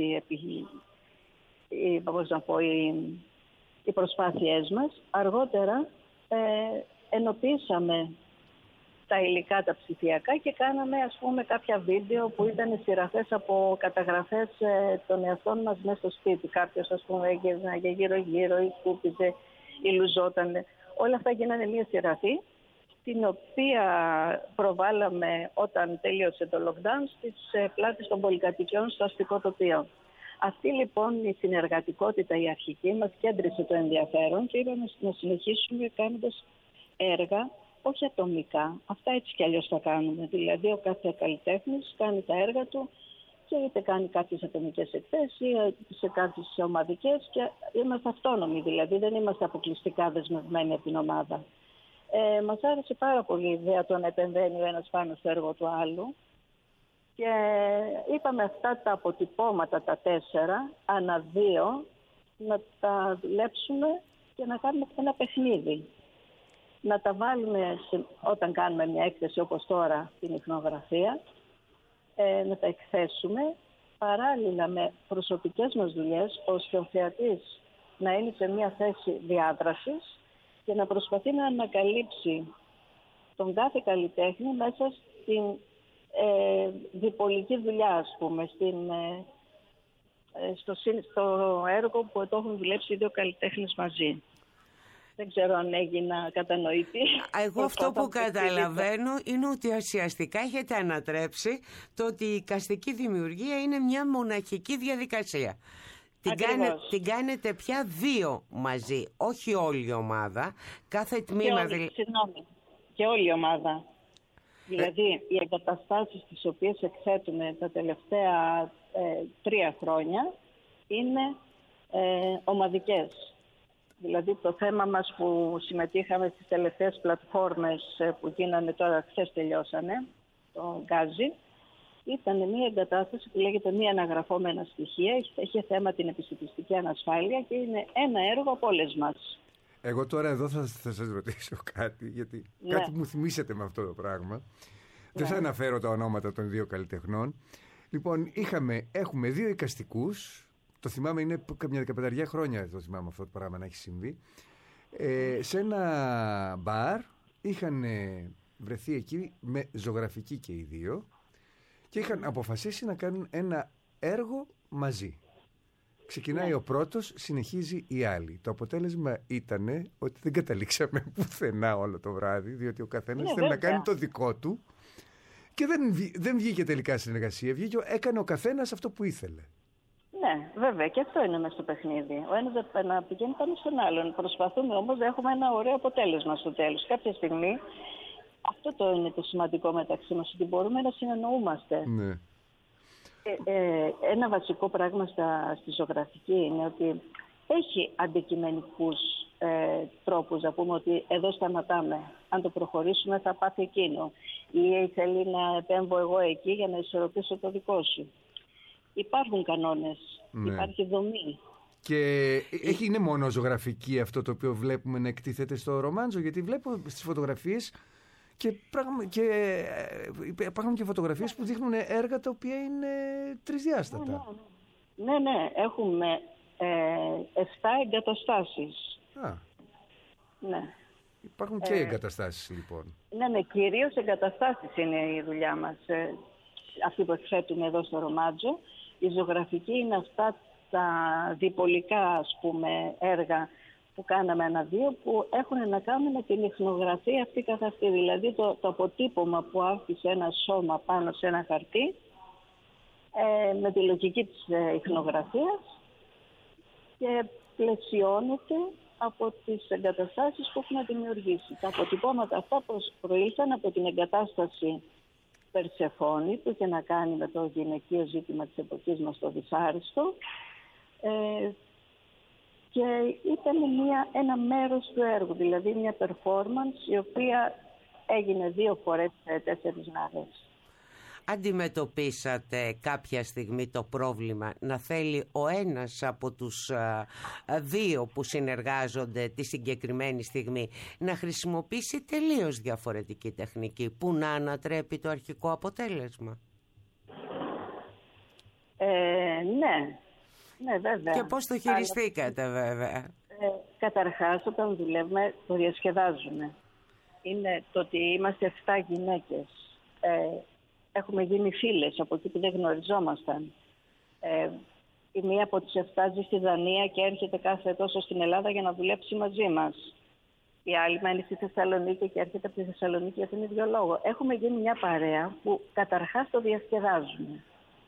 οι προσπάθειές μας. Αργότερα ενοποιήσαμε τα υλικά τα ψηφιακά και κάναμε κάποια βίντεο που ήταν σειραφές από καταγραφές των εαυτών μας μέσα στο σπίτι. Κάποιος έγινε γύρω-γύρω ή σκούπιζε ή λουζότανε. Όλα αυτά γίνανε μια σειραφή, την οποία προβάλαμε όταν τελείωσε το lockdown στις πλάτες των πολυκατοικιών στο αστικό τοπίο. Αυτή λοιπόν η συνεργατικότητα η αρχική μας κέντρισε το ενδιαφέρον και είπαμε να συνεχίσουμε κάνοντας έργα, όχι ατομικά. Αυτά έτσι κι αλλιώς θα κάνουμε. Δηλαδή ο κάθε καλλιτέχνης κάνει τα έργα του και είτε κάνει κάποιες ατομικές εκθέσεις ή σε κάποιες ομαδικές και είμαστε αυτόνομοι, δηλαδή δεν είμαστε αποκλειστικά δεσμευμένοι από την ομάδα. Μας άρεσε πάρα πολύ η ιδέα το να επεμβαίνει ο ένας πάνω στο έργο του άλλου και είπαμε αυτά τα αποτυπώματα, τα 4, ανά 2, να τα δουλέψουμε και να κάνουμε ένα παιχνίδι. Να τα βάλουμε όταν κάνουμε μια έκθεση όπως τώρα την ιχνογραφία, να τα εκθέσουμε παράλληλα με προσωπικές μας δουλειές, ώστε ο θεατής να είναι σε μια θέση διάδρασης και να προσπαθεί να ανακαλύψει τον κάθε καλλιτέχνη μέσα στην διπολική δουλειά, ας πούμε, στο έργο που το έχουν δουλέψει οι 2 καλλιτέχνες μαζί. Δεν ξέρω αν έγινα κατανοητή. Εγώ αυτό που καταλαβαίνω είναι ότι ουσιαστικά έχετε ανατρέψει το ότι η εικαστική δημιουργία είναι μια μοναχική διαδικασία. Την κάνετε πια 2 μαζί, όχι όλη η ομάδα. Κάθε τμήμα... Και όλη η ομάδα. Δηλαδή οι εγκαταστάσεις τις οποίες εκθέτουμε τα τελευταία 3 χρόνια είναι ομαδικές. Δηλαδή το θέμα μας που συμμετείχαμε στις τελευταίες πλατφόρμες που γίνανε τώρα, χθες τελειώσανε, το Γκάζι, ήταν μια εγκατάσταση που λέγεται μη αναγραφόμενα στοιχεία, είχε θέμα την επιστημιστική ανασφάλεια και είναι ένα έργο από όλες μας. Εγώ τώρα εδώ θα σας ρωτήσω κάτι, γιατί κάτι μου θυμίσετε με αυτό το πράγμα. Δεν θα αναφέρω τα ονόματα των δύο καλλιτεχνών. Λοιπόν, έχουμε δύο εικαστικούς. Το θυμάμαι, είναι καμιά 15 χρόνια το θυμάμαι αυτό το πράγμα να έχει συμβεί. Σε ένα μπαρ είχαν βρεθεί εκεί με ζωγραφική και οι δύο και είχαν αποφασίσει να κάνουν ένα έργο μαζί. Ξεκινάει ο πρώτος, συνεχίζει η άλλη. Το αποτέλεσμα ήταν ότι δεν καταλήξαμε πουθενά όλο το βράδυ, διότι ο καθένας θέλει να κάνει το δικό του και δεν βγήκε τελικά συνεργασία. Έκανε ο καθένας αυτό που ήθελε. Ναι, βέβαια, και αυτό είναι μέσα στο παιχνίδι. Ο ένας να πηγαίνει πάνω στον άλλον. Προσπαθούμε όμως να έχουμε ένα ωραίο αποτέλεσμα στο τέλος. Κάποια στιγμή, αυτό είναι το σημαντικό μεταξύ μας, ότι μπορούμε να συνεννοούμαστε. Ναι. Ένα βασικό πράγμα στη ζωγραφική είναι ότι έχει αντικειμενικούς τρόπους να πούμε ότι εδώ σταματάμε. Αν το προχωρήσουμε θα πάθει εκείνο. Ή θέλει να επέμβω εγώ εκεί για να ισορροπήσω το δικό σου. Υπάρχουν κανόνες, υπάρχει δομή. Και είναι μόνο ζωγραφική αυτό το οποίο βλέπουμε να εκτίθεται στο ρομάντζο, γιατί βλέπω στις φωτογραφίες και υπάρχουν και φωτογραφίες που δείχνουν έργα τα οποία είναι τρισδιάστατα. Ναι, έχουμε 7 εγκαταστάσεις. Ναι. Υπάρχουν και εγκαταστάσεις λοιπόν. Ναι, κυρίως εγκαταστάσεις είναι η δουλειά μας. Αυτή που εκθέτουμε εδώ στο ρομάντζο. Η ζωγραφική είναι αυτά τα διπολικά, ας πούμε, έργα που κάναμε ένα-δύο που έχουν να κάνουν με την ιχνογραφία αυτή καθ' αυτή. Δηλαδή το αποτύπωμα που άφησε ένα σώμα πάνω σε ένα χαρτί με τη λογική της ιχνογραφίας και πλαισιώνεται από τις εγκαταστάσεις που έχουμε δημιουργήσει. Τα αποτυπώματα αυτά προήλθαν από την εγκατάσταση Περσεφόνη που είχε να κάνει με το γυναικείο ζήτημα της εποχής μας, το δυσάριστο, και ήταν ένα μέρος του έργου, δηλαδή μια performance η οποία έγινε 2 φορές σε 4 μέρες. Αντιμετωπίσατε κάποια στιγμή το πρόβλημα να θέλει ο ένας από τους δύο που συνεργάζονται τη συγκεκριμένη στιγμή να χρησιμοποιήσει τελείως διαφορετική τεχνική που να ανατρέπει το αρχικό αποτέλεσμα? Ναι, βέβαια. Και πώς το χειριστήκατε? Βέβαια. Καταρχάς, όταν δουλεύουμε το διασκεδάζουμε. Είναι το ότι είμαστε 7 γυναίκες. Έχουμε γίνει φίλες από εκεί που δεν γνωριζόμασταν. Η μία από τις 7 ζει στη Δανία και έρχεται κάθε τόσο στην Ελλάδα για να δουλέψει μαζί μας. Η άλλη μένει στη Θεσσαλονίκη και έρχεται από τη Θεσσαλονίκη για τον ίδιο λόγο. Έχουμε γίνει μια παρέα που καταρχάς το διασκεδάζουμε.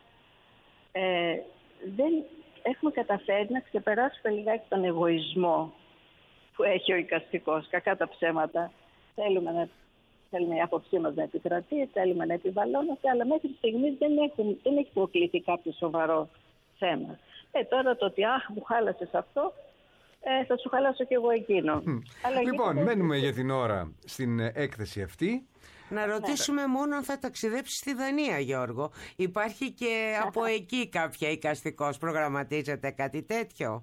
Δεν έχουμε καταφέρει να ξεπεράσουμε λιγάκι τον εγωισμό που έχει ο εικαστικός. Κακά τα ψέματα. Θέλουμε η άποψή μας να επικρατεί, θέλουμε να επιβαλλόμαστε, αλλά μέχρι στιγμής δεν έχει προκληθεί κάποιο σοβαρό θέμα. Τώρα το ότι μου χάλασες αυτό, θα σου χαλάσω κι εγώ εκείνο. Λοιπόν, μένουμε για την ώρα στην έκθεση αυτή. Να ρωτήσουμε μόνο αν θα ταξιδέψει στη Δανία, Γιώργο. Υπάρχει και από εκεί κάποια εικαστικός? Προγραμματίζεται κάτι τέτοιο?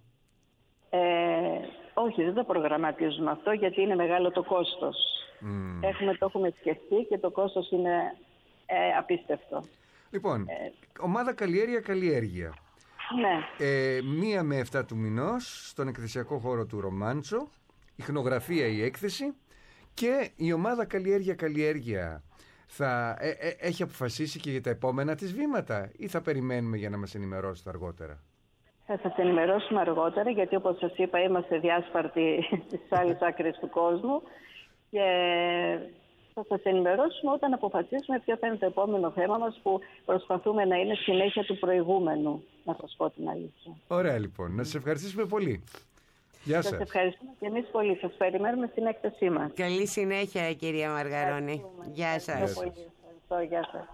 Όχι, δεν το προγραμματίζουμε αυτό γιατί είναι μεγάλο το κόστος. Το έχουμε σκεφτεί και το κόστος είναι απίστευτο. Λοιπόν, ομάδα καλλιέργεια. Ναι. 1 με 7 του μηνός στον εκθεσιακό χώρο του Ρομάντσο, ιχνογραφία η έκθεση, και η ομάδα καλλιέργεια θα έχει αποφασίσει και για τα επόμενα της βήματα ή θα περιμένουμε για να μας ενημερώσετε αργότερα? Θα σας ενημερώσουμε αργότερα γιατί όπως σας είπα είμαστε διάσπαρτοι στις άλλες άκρες του κόσμου και θα σας ενημερώσουμε όταν αποφασίσουμε ποιο θα είναι το επόμενο θέμα μας που προσπαθούμε να είναι συνέχεια του προηγούμενου, να σας πω την αλήθεια. Ωραία λοιπόν, να σας ευχαριστήσουμε πολύ. Γεια σας. Σας ευχαριστούμε και εμείς πολύ. Σας περιμένουμε στην έκθεσή μας. Καλή συνέχεια κυρία Μαργαρώνη. Γεια σας. Ευχαριστώ. Γεια σας.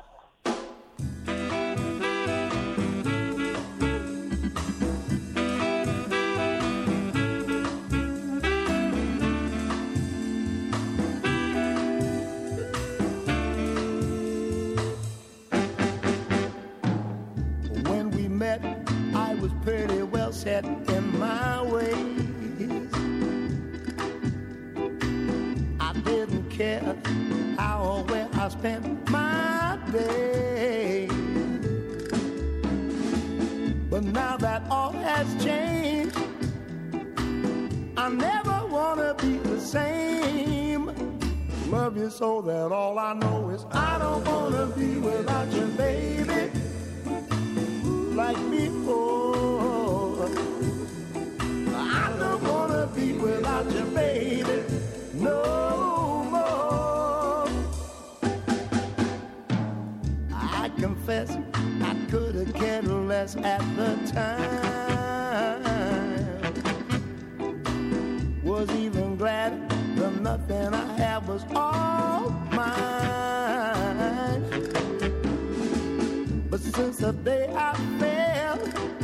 get in my way. I didn't care how or where I spent my day. But now that all has changed, I never wanna be the same. Love you so that all I know is I don't wanna be without you, baby, like before. I don't wanna be without you, baby, no more. I confess I could have cared less at the time. Was even glad the nothing I had was all mine. But since the day I fell,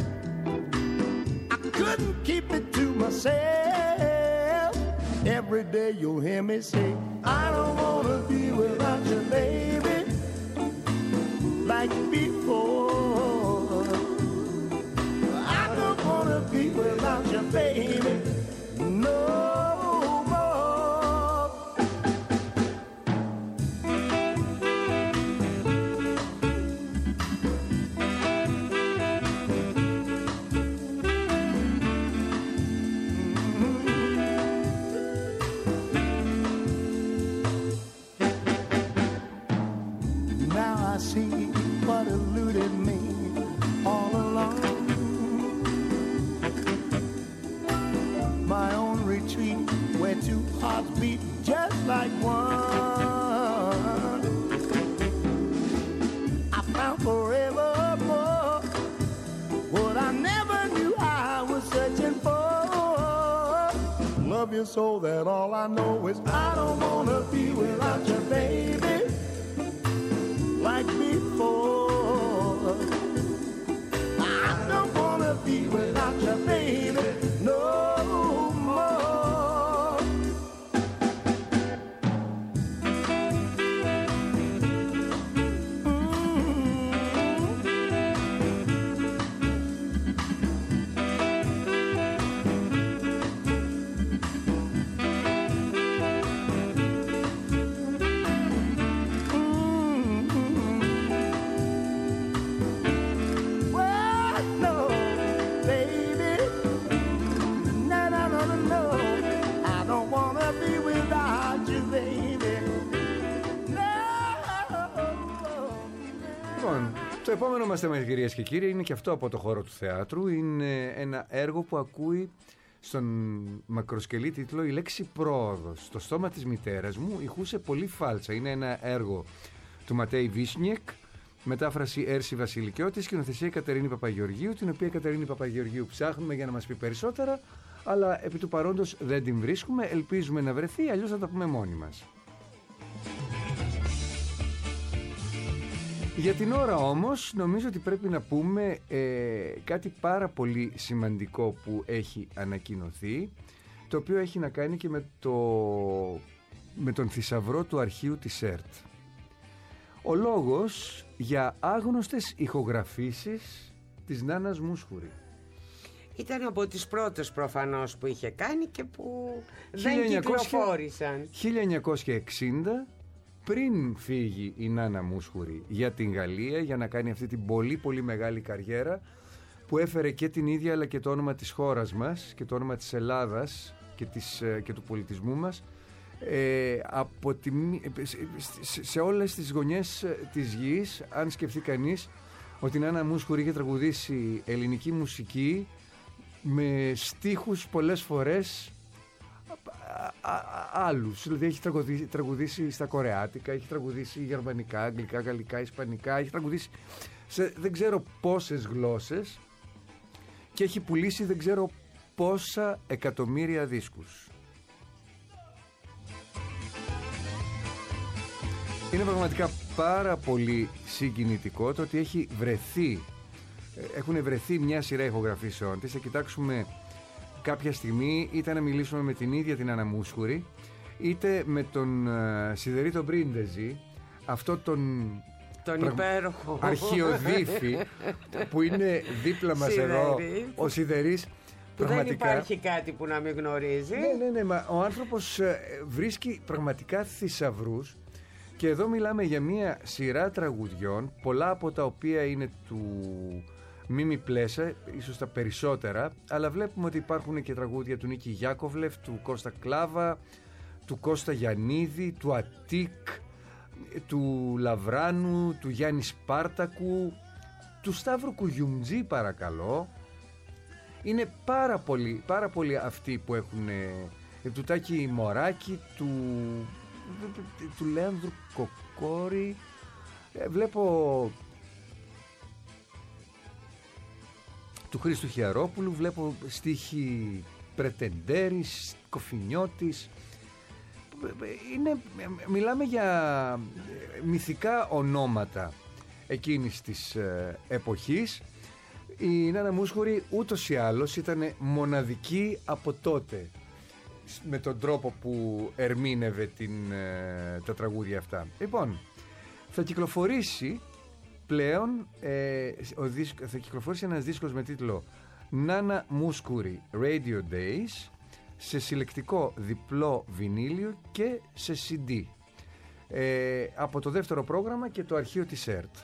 I couldn't keep it to myself. Every day you'll hear me say, I don't wanna be without you, baby, like before. I don't wanna be without you, baby, no. Beat just like one. I found forevermore what I never knew I was searching for. Love you so that all I know is I don't wanna be without you, baby, like before. I don't wanna be without you, baby, no more. Το επόμενο μας θέμα, κυρίες και κύριοι, είναι και αυτό από το χώρο του θεάτρου. Είναι ένα έργο που ακούει στον μακροσκελή τίτλο η λέξη πρόοδος. Το στόμα της μητέρας μου ηχούσε πολύ φάλτσα. Είναι ένα έργο του Ματέη Βίσνιεκ, μετάφραση Έρση Βασιλικιώτη, σκηνοθεσία Κατερίνη Παπαγεωργίου, την οποία Κατερίνη Παπαγεωργίου ψάχνουμε για να μας πει περισσότερα, αλλά επί του παρόντος δεν την βρίσκουμε. Ελπίζουμε να βρεθεί, αλλιώς θα τα πούμε μόνοι μας. Για την ώρα όμως νομίζω ότι πρέπει να πούμε κάτι πάρα πολύ σημαντικό που έχει ανακοινωθεί, το οποίο έχει να κάνει και με τον θησαυρό του αρχείου της ΕΡΤ. Ο λόγος για άγνωστες ηχογραφήσεις της Νάνας Μούσχουρη. Ήταν από τις πρώτες προφανώς που είχε κάνει και που δεν κυκλοφόρησαν. 1960, πριν φύγει η Νάνα Μούσχουρη για την Γαλλία, για να κάνει αυτή την πολύ πολύ μεγάλη καριέρα που έφερε και την ίδια αλλά και το όνομα της χώρας μας και το όνομα της Ελλάδας και του πολιτισμού μας σε όλες τις γωνιές της γης. Αν σκεφτεί κανείς ότι η Νάνα Μούσχουρη είχε τραγουδήσει ελληνική μουσική με στίχους πολλές φορές άλλους, δηλαδή έχει τραγουδήσει στα κορεάτικα, έχει τραγουδήσει γερμανικά, αγγλικά, γαλλικά, ισπανικά, έχει τραγουδήσει σε δεν ξέρω πόσες γλώσσες και έχει πουλήσει δεν ξέρω πόσα εκατομμύρια δίσκους. Είναι πραγματικά πάρα πολύ συγκινητικό το ότι έχουν βρεθεί μια σειρά ηχογραφήσεων της. Θα κοιτάξουμε κάποια στιγμή είτε να μιλήσουμε με την ίδια την Νάνα Μούσχουρη, είτε με τον Σιδερή τον Πρίντεζη, αυτό τον υπέροχο αρχιοδίφη που είναι δίπλα μας εδώ, ο Σιδερής, Δεν υπάρχει κάτι που να μην γνωρίζει. Ναι, μα ο άνθρωπος βρίσκει πραγματικά θησαυρούς. Και εδώ μιλάμε για μια σειρά τραγουδιών, πολλά από τα οποία είναι του Μίμη Πλέσα, ίσως τα περισσότερα, αλλά βλέπουμε ότι υπάρχουν και τραγούδια του Νίκη Γιάκοβλεφ, του Κώστα Κλάβα, του Κώστα Γιαννίδη, του Αττικ, του Λαβράνου, του Γιάννη Σπάρτακου, του Σταύρου Κουγιουμτζή, παρακαλώ. Είναι πάρα πολλοί αυτοί που έχουν, του Τάκη Μωράκη, του Λέανδρου Κοκόρη, βλέπω του Χρήστου Χιαρόπουλου, βλέπω στίχη Πρετεντέρης, Κοφινιώτης. Μιλάμε για μυθικά ονόματα εκείνης της εποχής. Η Νάνα Μούσχουρη ούτως ή άλλως ήταν μοναδική από τότε με τον τρόπο που ερμήνευε τα τραγούδια αυτά. Λοιπόν, θα κυκλοφορήσει πλέον θα κυκλοφορήσει ένας δίσκος με τίτλο Νάνα Μούσχουρη Radio Days σε συλλεκτικό διπλό βινίλιο και σε CD από το δεύτερο πρόγραμμα και το αρχείο της ΕΡΤ.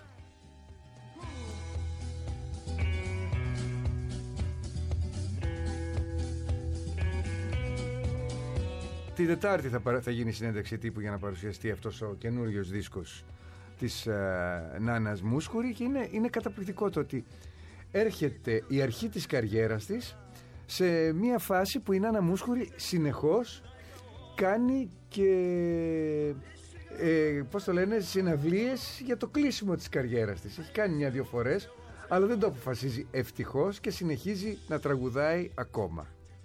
Την Τετάρτη θα γίνει συνέντευξη τύπου για να παρουσιαστεί αυτός ο καινούριος δίσκος της Νάνας Μούσχουρη και είναι καταπληκτικό το ότι έρχεται η αρχή της καριέρας της σε μια φάση που η Νάνα Μούσχουρη συνεχώς κάνει και συναυλίες για το κλείσιμο της καριέρας της. Έχει κάνει 1-2 φορές, αλλά δεν το αποφασίζει ευτυχώς και συνεχίζει να τραγουδάει ακόμα.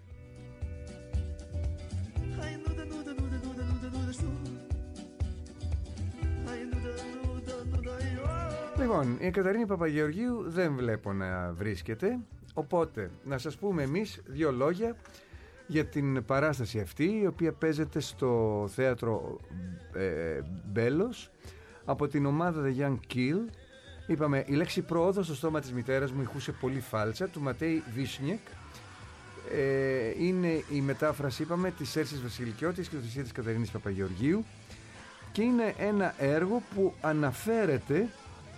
Λοιπόν, η Καταρίνη Παπαγεωργίου δεν βλέπω να βρίσκεται, οπότε να σας πούμε εμείς 2 λόγια για την παράσταση αυτή, η οποία παίζεται στο θέατρο Μπέλος από την ομάδα The Young Kill. Είπαμε, η λέξη πρόοδο στο στόμα της μητέρας μου ηχούσε πολύ φάλτσα, του Ματέι Βίσνιεκ. Είναι η μετάφραση, είπαμε, της Έρσης Βασιλικιώτης και της Καταρίνης Παπαγεωργίου και είναι ένα έργο που αναφέρεται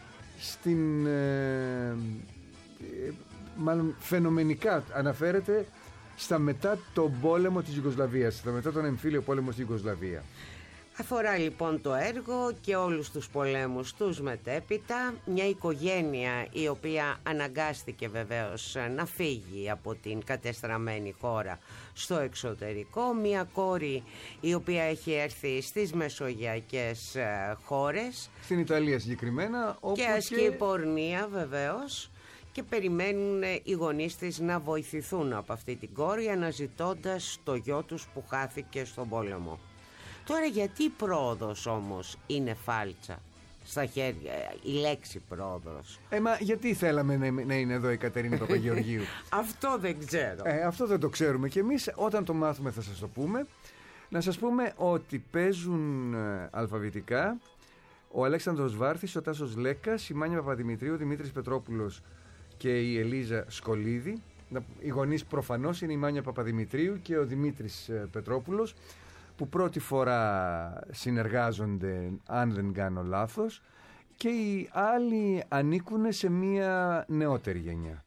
μάλλον φαινομενικά αναφέρεται στα μετά τον πόλεμο της Ιουγκοσλαβίας, στα μετά τον εμφύλιο πόλεμο στη Ιουγκοσλαβία. Αφορά λοιπόν το έργο και όλους τους πολέμους τους μετέπειτα, μια οικογένεια η οποία αναγκάστηκε βεβαίως να φύγει από την κατεστραμμένη χώρα στο εξωτερικό, μια κόρη η οποία έχει έρθει στις μεσογειακές χώρες, στην Ιταλία συγκεκριμένα, όπου και ασκεί πορνεία βεβαίως, και περιμένουν οι γονείς της να βοηθηθούν από αυτή την κόρη αναζητώντας το γιο τους που χάθηκε στον πόλεμο. Τώρα γιατί η πρόοδος όμως είναι φάλτσα στα χέρια, η λέξη πρόοδος? Μα γιατί θέλαμε να είναι εδώ η Κατερίνη Παπαγεωργίου? Αυτό δεν ξέρω. Αυτό δεν το ξέρουμε και εμείς. Όταν το μάθουμε θα σας το πούμε. Να σας πούμε ότι παίζουν αλφαβητικά ο Αλέξανδρος Βάρθης, ο Τάσος Λέκας, η Μάνια Παπαδημητρίου, ο Δημήτρης Πετρόπουλος και η Ελίζα Σκολίδη. Οι γονείς προφανώς είναι η Μάνια Παπαδημητρίου και ο Δημήτρης Πετρόπουλος, που πρώτη φορά συνεργάζονται, αν δεν κάνω λάθος, και οι άλλοι ανήκουν σε μια νεότερη γενιά.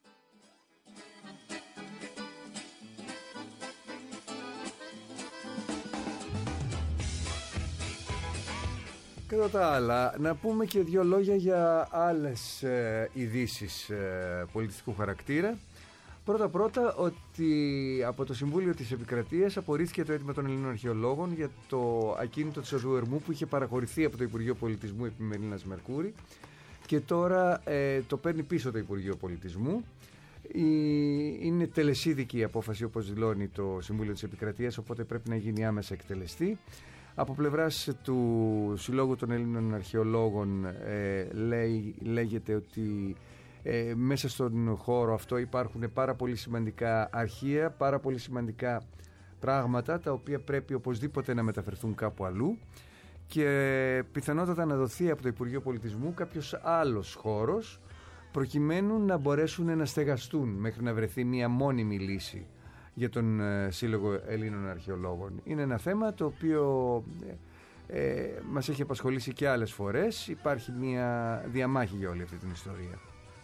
Κατά τα άλλα, να πούμε και 2 λόγια για άλλες ειδήσεις πολιτιστικού χαρακτήρα. Πρώτα ότι από το Συμβούλιο της Επικρατείας απορρίφθηκε το αίτημα των Ελλήνων αρχαιολόγων για το ακίνητο της οδού Ερμού που είχε παραχωρηθεί από το Υπουργείο Πολιτισμού επί Μελίνας Μερκούρη και τώρα το παίρνει πίσω το Υπουργείο Πολιτισμού. Είναι τελεσίδικη η απόφαση, όπως δηλώνει το Συμβούλιο της Επικρατείας, οπότε πρέπει να γίνει άμεσα εκτελεστή. Από πλευράς του Συλλόγου των Ελλήνων Αρχαιολόγων λέγεται ότι μέσα στον χώρο αυτό υπάρχουν πάρα πολύ σημαντικά αρχεία, πάρα πολύ σημαντικά πράγματα τα οποία πρέπει οπωσδήποτε να μεταφερθούν κάπου αλλού και πιθανότατα να δοθεί από το Υπουργείο Πολιτισμού κάποιος άλλος χώρος προκειμένου να μπορέσουν να στεγαστούν μέχρι να βρεθεί μια μόνιμη λύση για τον Σύλλογο Ελλήνων Αρχαιολόγων. Είναι ένα θέμα το οποίο μας έχει απασχολήσει και άλλες φορές. Υπάρχει μια διαμάχη για όλη αυτή την ιστορία.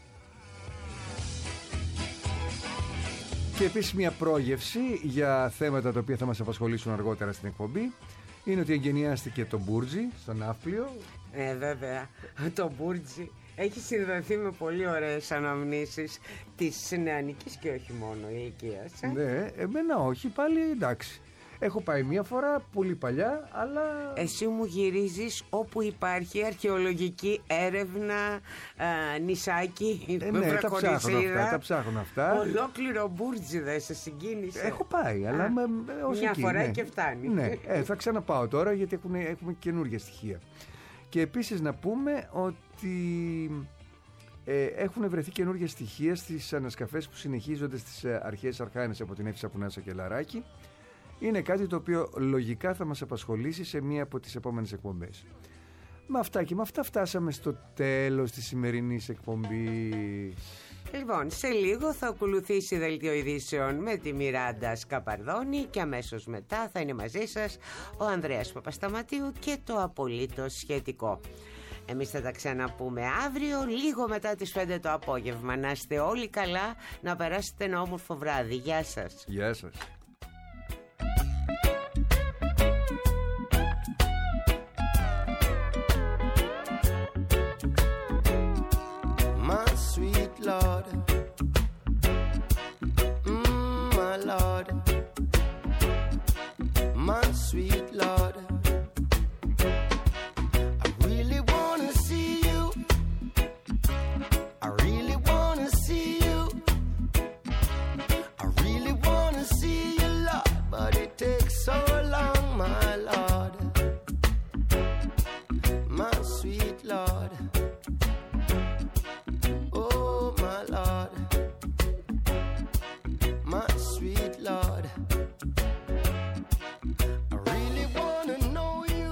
Και επίσης μια πρόγευση για θέματα τα οποία θα μας απασχολήσουν αργότερα στην εκπομπή είναι ότι εγκαινιάστηκε το Μπούρτζι στο Ναύπλιο. Βέβαια, το Μπούρτζι έχει συνδεθεί με πολύ ωραίες αναμνήσεις της νεανικής και όχι μόνο ηλικίας. Ναι, εμένα όχι, πάλι εντάξει. Έχω πάει μία φορά, πολύ παλιά, αλλά... Εσύ μου γυρίζεις όπου υπάρχει αρχαιολογική έρευνα, νησάκι, ναι, τα ψάχνω αυτά. Ολόκληρο Μπούρτζι δεν σε συγκίνησε? Έχω πάει, αλλά μια φορά και φτάνει. Ναι, θα ξαναπάω τώρα γιατί έχουμε καινούργια στοιχεία. Και επίσης να πούμε ότι έχουν βρεθεί καινούργια στοιχεία στις ανασκαφές που συνεχίζονται στις αρχαίες Αρχάινες από την Εύφυσα Πουνάσα και Λαράκη. Είναι κάτι το οποίο λογικά θα μας απασχολήσει σε μία από τις επόμενες εκπομπές. Με αυτά και με αυτά φτάσαμε στο τέλος της σημερινής εκπομπής. Λοιπόν, σε λίγο θα ακολουθήσει δελτίο ειδήσεων με τη Μιράντα Σκαπαρδόνη και αμέσως μετά θα είναι μαζί σας ο Ανδρέας Παπασταματίου και το απολύτως σχετικό. Εμείς θα τα ξαναπούμε αύριο λίγο μετά τις 5 το απόγευμα. Να είστε όλοι καλά, να περάσετε ένα όμορφο βράδυ. Γεια σας. Γεια σας. Lord, my Lord, my sweet Lord, I really wanna see you, I really wanna see you, I really wanna see you, Lord, but it takes so long, my Lord, my sweet Lord. Lord, my sweet Lord, I really wanna know you,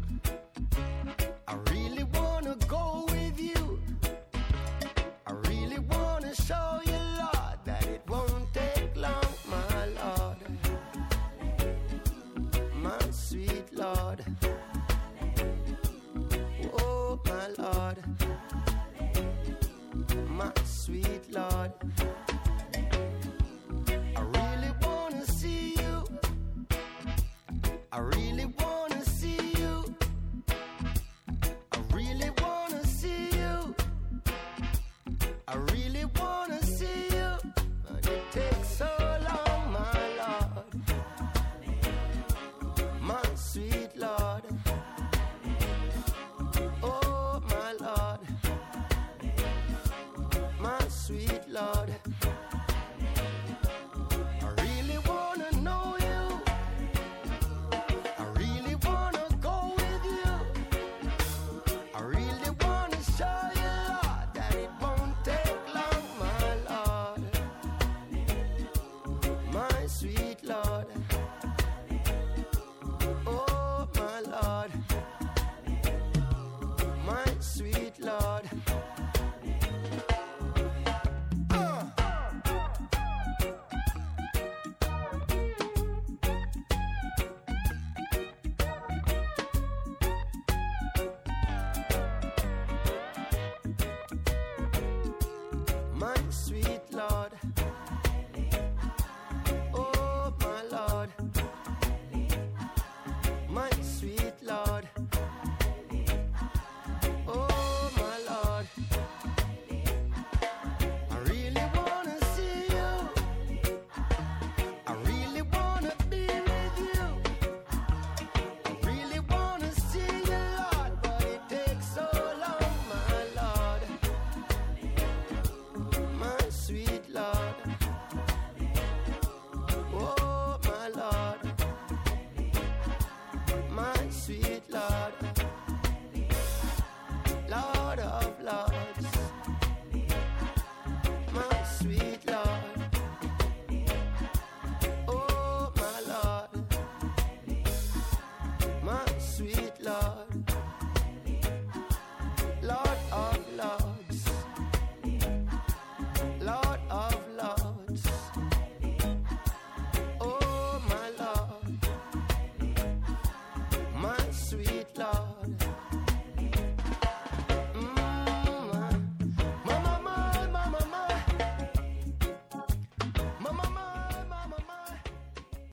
I really wanna go with you, I really wanna show you, Lord, that it won't take long, my Lord, my sweet Lord, oh my Lord, my sweet Lord.